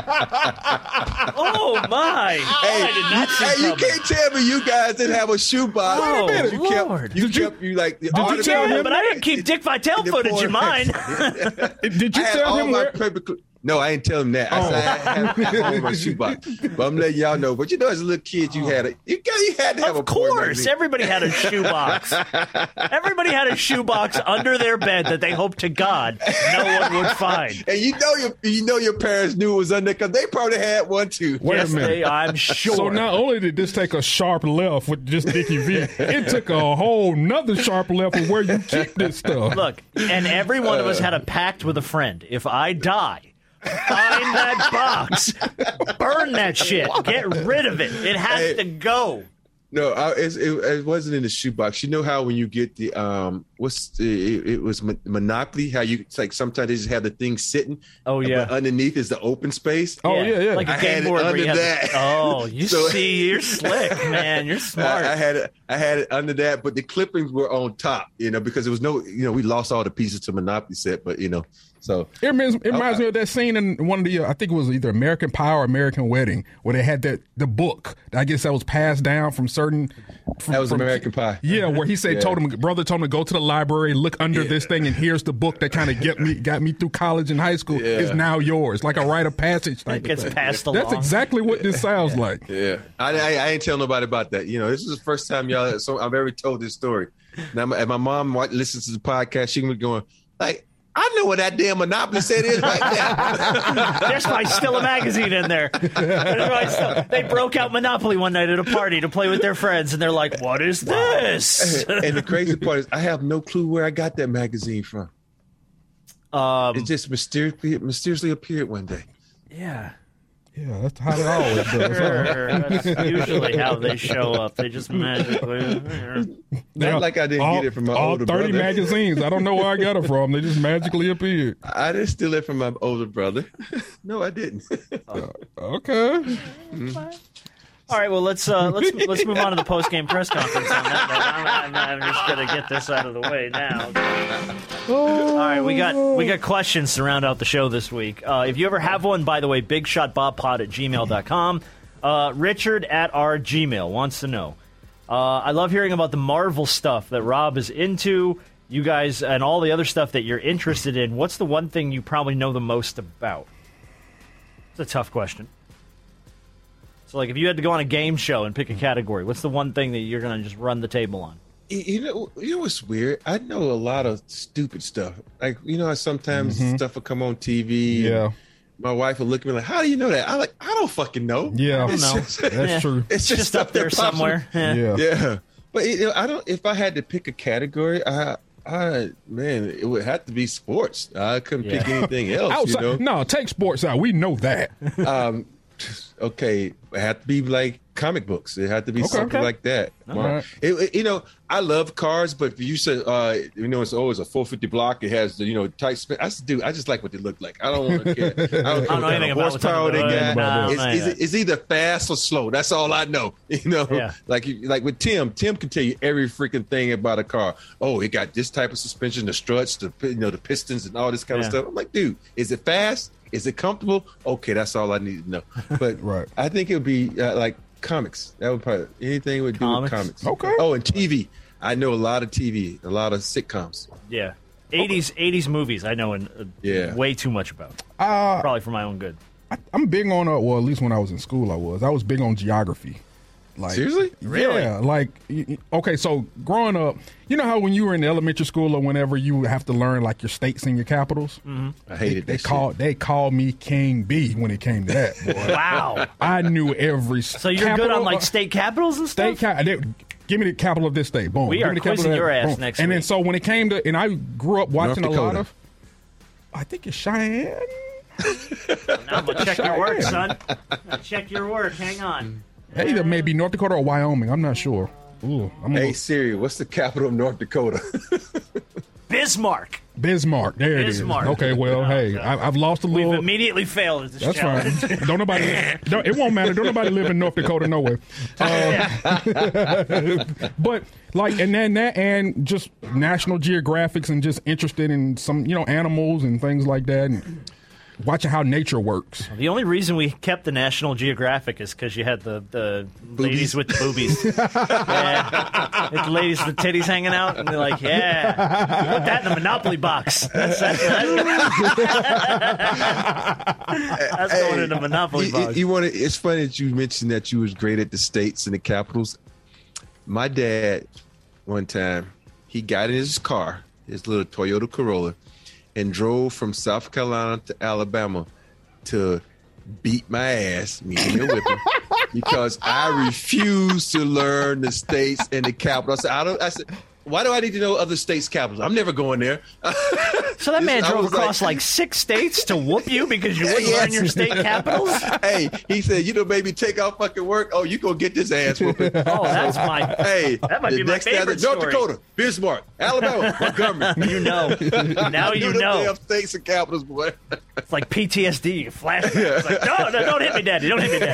Oh my! Hey, I did not see hey, you can't tell me you guys didn't have a shoebox. Oh, you Lord. kept, you Did kept you, you like the Did you tell him? But I didn't keep Dick Vitale footage in mine. Did you I tell him where? Paper cl- no, I ain't tell him that. I Oh. said I have, I have my shoebox. But I'm letting y'all know. But you know, as a little kid, you had a you got you had to have Of a porn course, magazine. everybody had a shoebox. Everybody had a shoebox under their bed that they hoped to God no one would find. And you know your you know your parents knew it was under because they probably had one too. Wait yes, a minute. they, I'm sure. So not only did this take a sharp left with just Dickie V, it took a whole nother sharp left with where you keep this stuff. Look, and every one of us had a pact with a friend. If I die, find that box, burn that shit, get rid of it. It has Hey. to go. No, I, it's, it, it wasn't in the shoebox. You know how when you get the um, what's the, it, it was Mon- Monopoly? How you it's like sometimes they just have the thing sitting. Oh, yeah. But underneath is the open space. Oh, yeah, yeah. Like a I game had it board where under you have that. The, oh, you So- see, you're slick, man. You're smart. I, I had it. I had it under that, but the clippings were on top. You know, because there was no. You know, we lost all the pieces to Monopoly set, but you know, so It reminds, it reminds I- me of that scene in one of the, uh, I think it was either American Pie or American Wedding, where they had that the book. I guess that was passed down from certain. From, that was from- American Pie. Yeah, where he said, Yeah. told him, brother told him to go to the library, look under Yeah. this thing, and here's the book that kind of get me, got me through college and high school. Yeah. Is now yours, like a rite of passage type It gets of thing. passed That's along. exactly what this sounds like. Yeah, I, I, I ain't tell nobody about that. You know, this is the first time y'all. So I've ever told this story. Now, my, and my mom wa- listens to the podcast. She was going like, "I know what that damn Monopoly set is right now." There's probably still a magazine in there. There's probably still- they broke out Monopoly one night at a party to play with their friends, and they're like, "What is this?" And the crazy part is, I have no clue where I got that magazine from. Um, It just mysteriously, it mysteriously appeared one day. yeah. Yeah, that's how it always does. huh? Sure, that's usually how they show up. They just magically. Not like I didn't all, get it from my all older thirty brother. magazines. I don't know where I got it from. They just magically appeared. I didn't steal it from my older brother. No, I didn't. Okay. All right, well let's uh, let's let's move on to the post game press conference on that. I'm, I'm, I'm just gonna get this out of the way now. All right, we got we got questions to round out the show this week. Uh, if you ever have one, by the way, big shot bob pod at gmail dot com. Uh, Richard at our Gmail wants to know. Uh, I love hearing about the Marvel stuff that Rob is into. You guys and all the other stuff that you're interested in. What's the one thing you probably know the most about? It's a tough question. So, like, if you had to go on a game show and pick a category, what's the one thing that you're going to just run the table on? You know, you know what's weird? I know a lot of stupid stuff. Like, you know, sometimes Mhm. stuff will come on T V. Yeah. My wife will look at me like, "How do you know that?" I like, I don't fucking know. Yeah, I don't know. Just- that's Yeah. true. It's just, Just stuff up there that pops somewhere. in- Yeah. Yeah. Yeah, but you know, I don't. If I had to pick a category, I, I man, it would have to be sports. I couldn't pick Yeah. anything else. Outside, You know, no, take sports out. We know that. um, okay, it had to be like comic books. It had to be Okay, something okay. like that. All Well, right. it, it- you know, I love cars, but if you said, uh, you know, it's always a four fifty block. It has the, you know, tight spin. I just do. I just like what they look like. I don't want to care. I don't, care I don't know what kind anything of about what's horsepower under they the hood. got. No, it's, no, it's, no. it's either fast or slow. That's all I know. You know, Yeah. like you, like with Tim. Tim can tell you every freaking thing about a car. Oh, it got this type of suspension, the struts, the you know, the pistons, and all this kind Yeah. of stuff. I'm like, dude, is it fast? Is it comfortable? Okay, that's all I need to know. But Right. I think it would be uh, like comics. That would probably anything would do Comics? with comics. Okay. Oh, and T V. I know a lot of T V, a lot of sitcoms. Yeah. eighties eighties movies I know in, uh, Yeah. way too much about. Uh, Probably for my own good. I, I'm big on, uh, well, at least when I was in school, I was. I was big on geography. Like, Seriously? Really? Yeah, like, y- y- okay, so growing up, you know how when you were in elementary school or whenever you have to learn like your states and your capitals? Mm-hmm. I hated They that called they called me King B when it came to that. Boy. Wow. I knew every So you're good on, like, state capitals and stuff? state cap. they- Give me the capital of this state. Boom. We Give are me the capital quizzing of that. your ass Boom. next And then week. so when it came to, and I grew up watching a lot Dakota. of, I think it's Cheyenne. Now I'm going to check your work, Cheyenne. son. Now check your work. Hang on. Either maybe North Dakota or Wyoming. I'm not sure. Ooh, I'm Hey gonna- Siri, what's the capital of North Dakota? Bismarck. Bismarck. There Bismarck. it is. Okay, well, hey, I, I've lost a We've little. immediately failed at this That's challenge. fine. Don't nobody. Don't, it won't matter. Don't nobody live in North Dakota nowhere. Uh, but like, and then that, and just National Geographics, and just interested in some, you know, animals and things like that, and watching how nature works. The only reason we kept the National Geographic is because you had the, the ladies with the boobies. Yeah. The ladies with the titties hanging out, and they're like, yeah, put that in the Monopoly box. That's, that's, that's going in the Monopoly you, box. you want to? It's funny that you mentioned that you was great at the states and the capitals. My dad, one time, he got in his car, his little Toyota Corolla, and drove from South Carolina to Alabama to beat my ass, me and a whipping, because I refused to learn the states and the capital. I said, I don't. I said, why do I need to know other states' capitals? I'm never going there. So that man I drove was across like- like six states to whoop you because you wouldn't Yes. learn your state capitals? Hey, he said, you know, baby, take off fucking work. Oh, you gonna get this ass whooping. Oh, that's my. Hey, That might the be my next day, favorite North story. Dakota, Bismarck, Alabama, Montgomery. You know. Now I you knew them know. damn states and capitals, boy. It's like P T S D, flashbacks. Like, no, no, don't hit me, Daddy. Don't hit me,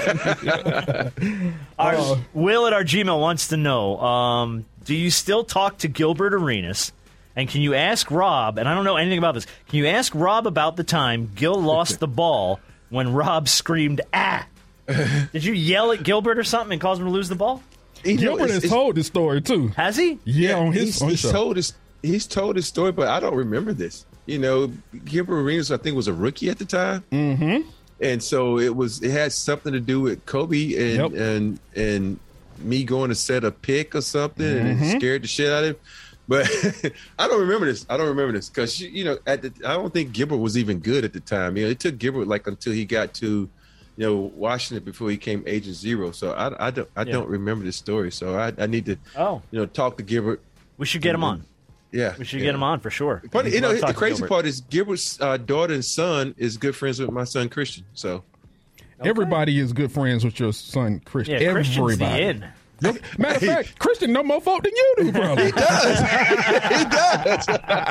Daddy. Our, Uh, Will at our Gmail wants to know, um, do you still talk to Gilbert Arenas? And can you ask Rob, and I don't know anything about this, can you ask Rob about the time Gil lost the ball when Rob screamed, ah? Did you yell at Gilbert or something and cause him to lose the ball? You know, Gilbert it's- has it's- told this story too. Has he? Yeah, on his, he's, on his he's show. told his he's told his story, but I don't remember this. You know, Gilbert Arenas, I think, was a rookie at the time, Mm-hmm. and so it was it had something to do with Kobe and Yep. and and me going to set a pick or something, and Mm-hmm. it scared the shit out of him. But I don't remember this. I don't remember this because you know, at the, I don't think Gilbert was even good at the time. You know, it took Gilbert like until he got to, you know, Washington before he came Agent Zero. So I, I don't I Yeah. don't remember this story. So I, I need to Oh. you know talk to Gilbert. We should get him on. Yeah, We should yeah. get him on for sure. Funny, you We'd know, love to the talk to crazy Gilbert. part is Gilbert's uh, daughter and son is good friends with my son Christian. So Everybody is good friends with your son, Christian. Yeah, Christian's Everybody. the in. Look, matter of fact, Christian no more fault than you do, brother. he does. he does.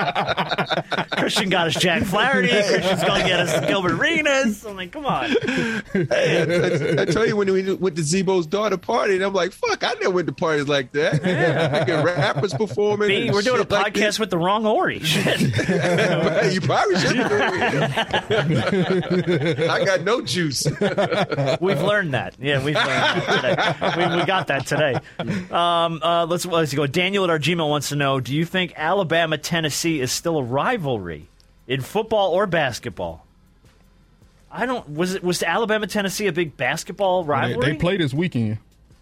Christian got us Jack Flaherty. Christian's going to get us Gilbert Arenas. I'm like, come on. Hey, I, I, I tell you when we went to Zebo's daughter party, and I'm like, fuck, I never wwent to parties like that. Freaking rappers performing. B, and we're doing a shit like podcast with the wrong Ori. Shit. this. You probably should be doing it. I got no juice. We've learned that. Yeah, we've learned that today. We, we got that today. Um, uh, let's, let's go. Daniel at our Gmail wants to know, do you think Alabama-Tennessee is still a rivalry in football or basketball? I don't. Was it was Alabama Tennessee a big basketball rivalry? They, they played this weekend.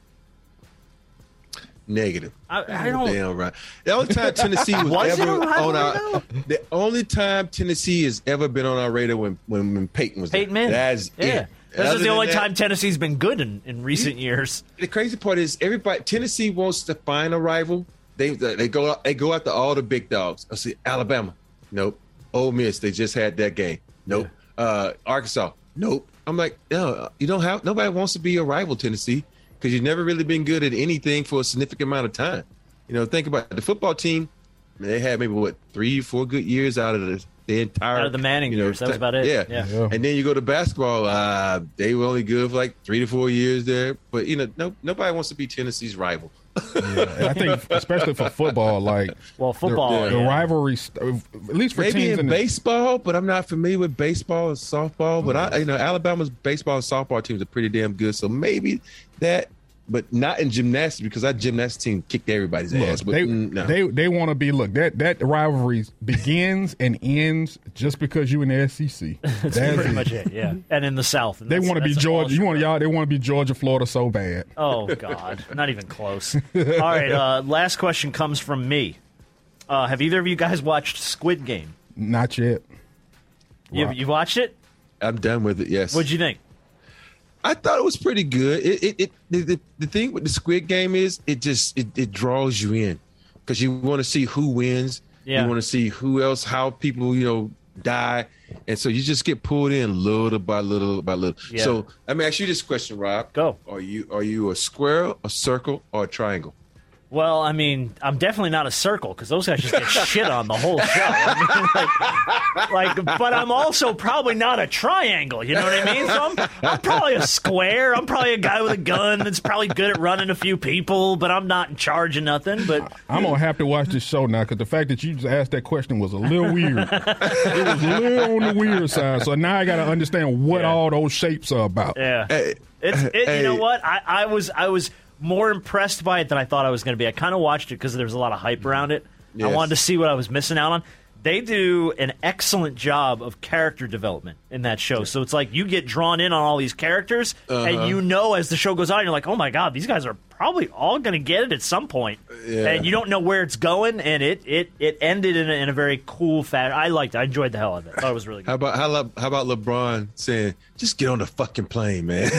Negative. I, I don't. Damn right. The only time Tennessee was, Was it ever a rivalry, on our though? the only time Tennessee has ever been on our radar when when, when Peyton was Peyton there. Manning. That's yeah. it. This Other is the than only that, time Tennessee's been good in, in recent years. The crazy part is everybody Tennessee wants to find a rival. They they go they go after all the big dogs. I see Alabama. Nope. Ole Miss. They just had that game. Nope. Yeah. Uh, Arkansas. Nope. I'm like, no, you don't have nobody wants to be your rival, Tennessee, because you've never really been good at anything for a significant amount of time. You know, think about it. The football team. They had maybe what three, four good years out of the, the entire Out of the Manning you know, years, that was about it. Yeah. Yeah. Yeah. And then you go to basketball. Uh, they were only good for like three to four years there. But you know, no, nobody wants to be Tennessee's rival. Yeah, and I think especially for football, like Well, football, the, the yeah. rivalry, at least for Maybe teams in in the, baseball, but I'm not familiar with baseball and softball. But I, you know, Alabama's baseball and softball teams are pretty damn good. So maybe that, but not in gymnastics because our gymnastics team kicked everybody's Look, ass. But they mm, no. they they want to be look that that rivalry begins and ends just because you in the S E C. That's That's pretty it. much it, yeah. And in the South. And They that's- want to be that's all Georgia. You want sugar. y'all? They want to be Georgia, Florida so bad. Oh, God. Not even close. All right, uh, last question comes from me. Uh, have either of you guys watched Squid Game? Not yet. You, Wow. you watched it? I'm done with it. Yes. What'd you think? I thought it was pretty good. It, it, it the, the, the thing with the Squid Game is it just it, it draws you in because you want to see who wins. Yeah. You want to see who else, how people you know die, and so you just get pulled in little by little by little. Yeah. So let me ask you this question, Rob. Go. Are you are you a square, a circle, or a triangle? Well, I mean, I'm definitely not a circle because those guys just get shit on the whole show. I mean, like, like, but I'm also probably not a triangle. You know what I mean? So I'm, I'm probably a square. I'm probably a guy with a gun that's probably good at running a few people, but I'm not in charge of nothing. But I'm gonna have to watch this show now because the fact that you just asked that question was a little weird. It was a little on the weird side. So now I got to understand what Yeah. all those shapes are about. yeah, Hey, it's it, hey. you know what? I, I was I was more impressed by it than I thought I was going to be. I kind of watched it because there was a lot of hype around it. I Yes. wanted to see what I was missing out on. They do an excellent job of character development in that show. So it's like you get drawn in on all these characters, Uh-huh. and you know as the show goes on, you're like, oh my God, these guys are probably all going to get it at some point. Yeah. And you don't know where it's going, and it it, it ended in a, in a very cool fashion. I liked it. I enjoyed the hell out of it. I thought it was really How good. about how, lo- how about LeBron saying, "Just get on the fucking plane, man"?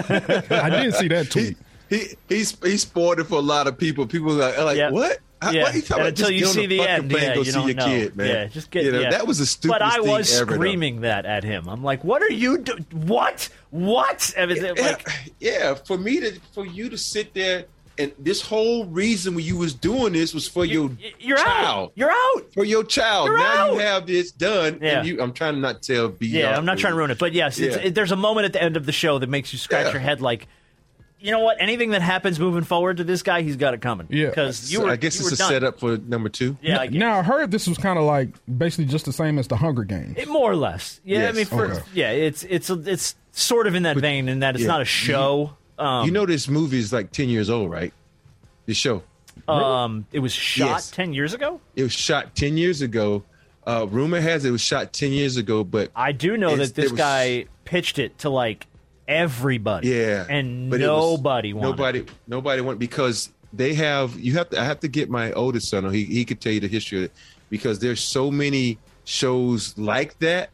I didn't see that tweet. he he he's he's spoiled it for a lot of people. People are like, are like Yep. what? How- Yeah, what are you talking and about? until Just you get on see the fucking end, plane, yeah, go you see don't your know. kid, man. Yeah, just get. You know, yeah. that was the stupidest But I thing was ever, though. screaming that at him. I'm like, "What are you do? What? What?" And it's Yeah, like, yeah, for me to for you to sit there and this whole reason when you was doing this was for your y- you're child. out. You're out. For your child. You're now out. you have this done. Yeah. And you, I'm trying to not tell B. Yeah, I'm not trying to ruin it, but yes, it's, Yeah. it, there's a moment at the end of the show that makes you scratch Yeah. your head, like, you know what? Anything that happens moving forward to this guy, he's got it coming. Yeah. because you So were. I guess you it's were a done. setup for number two. Yeah, I guess. Now I heard this was kind of like basically just the same as the Hunger Games. It, more or less. Yeah, Yes. I mean, for, Okay. yeah, it's it's it's sort of in that vein, in that it's yeah, not a show. Um, you know this movie is like ten years old, right? The show. um, it was shot Yes. ten years ago. It was shot ten years ago. Uh, rumor has it was shot ten years ago, but I do know It's- that this it was- guy pitched it to like everybody. yeah, and but it was- nobody wanted. nobody it. nobody went because they have you have to I have to get my oldest son on. He he could tell you the history of it because there's so many shows like that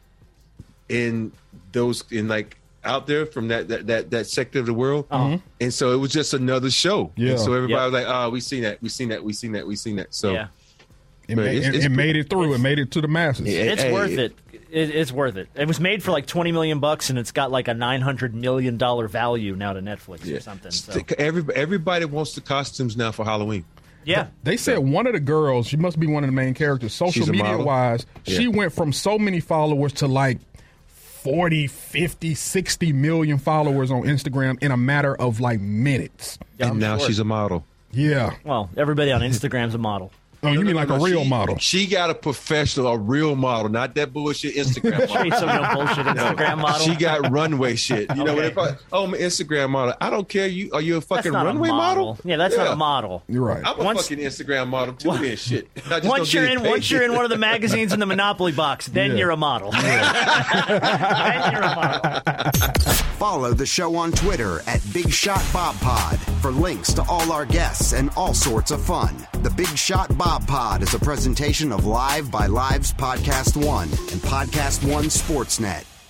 in those in like out there from that that that, that sector of the world, Uh-huh. and so it was just another show. Yeah. And so everybody Yep. was like, "Oh, we seen that, we seen that, we seen that, we seen that." So Yeah, It, But ma- it's- it- it's it pre- made it through. It made it to the masses. Yeah. it's Hey, worth it. it. It's worth it. It was made for like twenty million bucks, and it's got like a nine hundred million dollar value now to Netflix yeah. or something. So Every, everybody wants the costumes now for Halloween. yeah, They said one of the girls, she must be one of the main characters, social She's a media model? wise, she Yeah. went from so many followers to like forty, fifty, sixty million followers on Instagram in a matter of like minutes. Yeah, and I'm now sure. she's a model. Yeah. Well, everybody on Instagram's a model. Oh, you No, mean no, like no, a real she, model? She got a professional, a real model, not that bullshit Instagram model. Straight some no bullshit Instagram model. She got runway shit. You know, Okay. if I, oh, I'm an Instagram model. I don't care. You are you a That's fucking not runway a model. model? Yeah, that's not a model. You're right. I'm a Once- fucking Instagram model too. And shit. I just Once don't you're get in, paid. once you're in one of the magazines in the Monopoly box, then Yeah. you're a model. Then you're a model. Follow the show on Twitter at Big Shot Bob Pod for links to all our guests and all sorts of fun. The Big Shot Bob Pod is a presentation of Live by Live's Podcast One and Podcast One Sportsnet.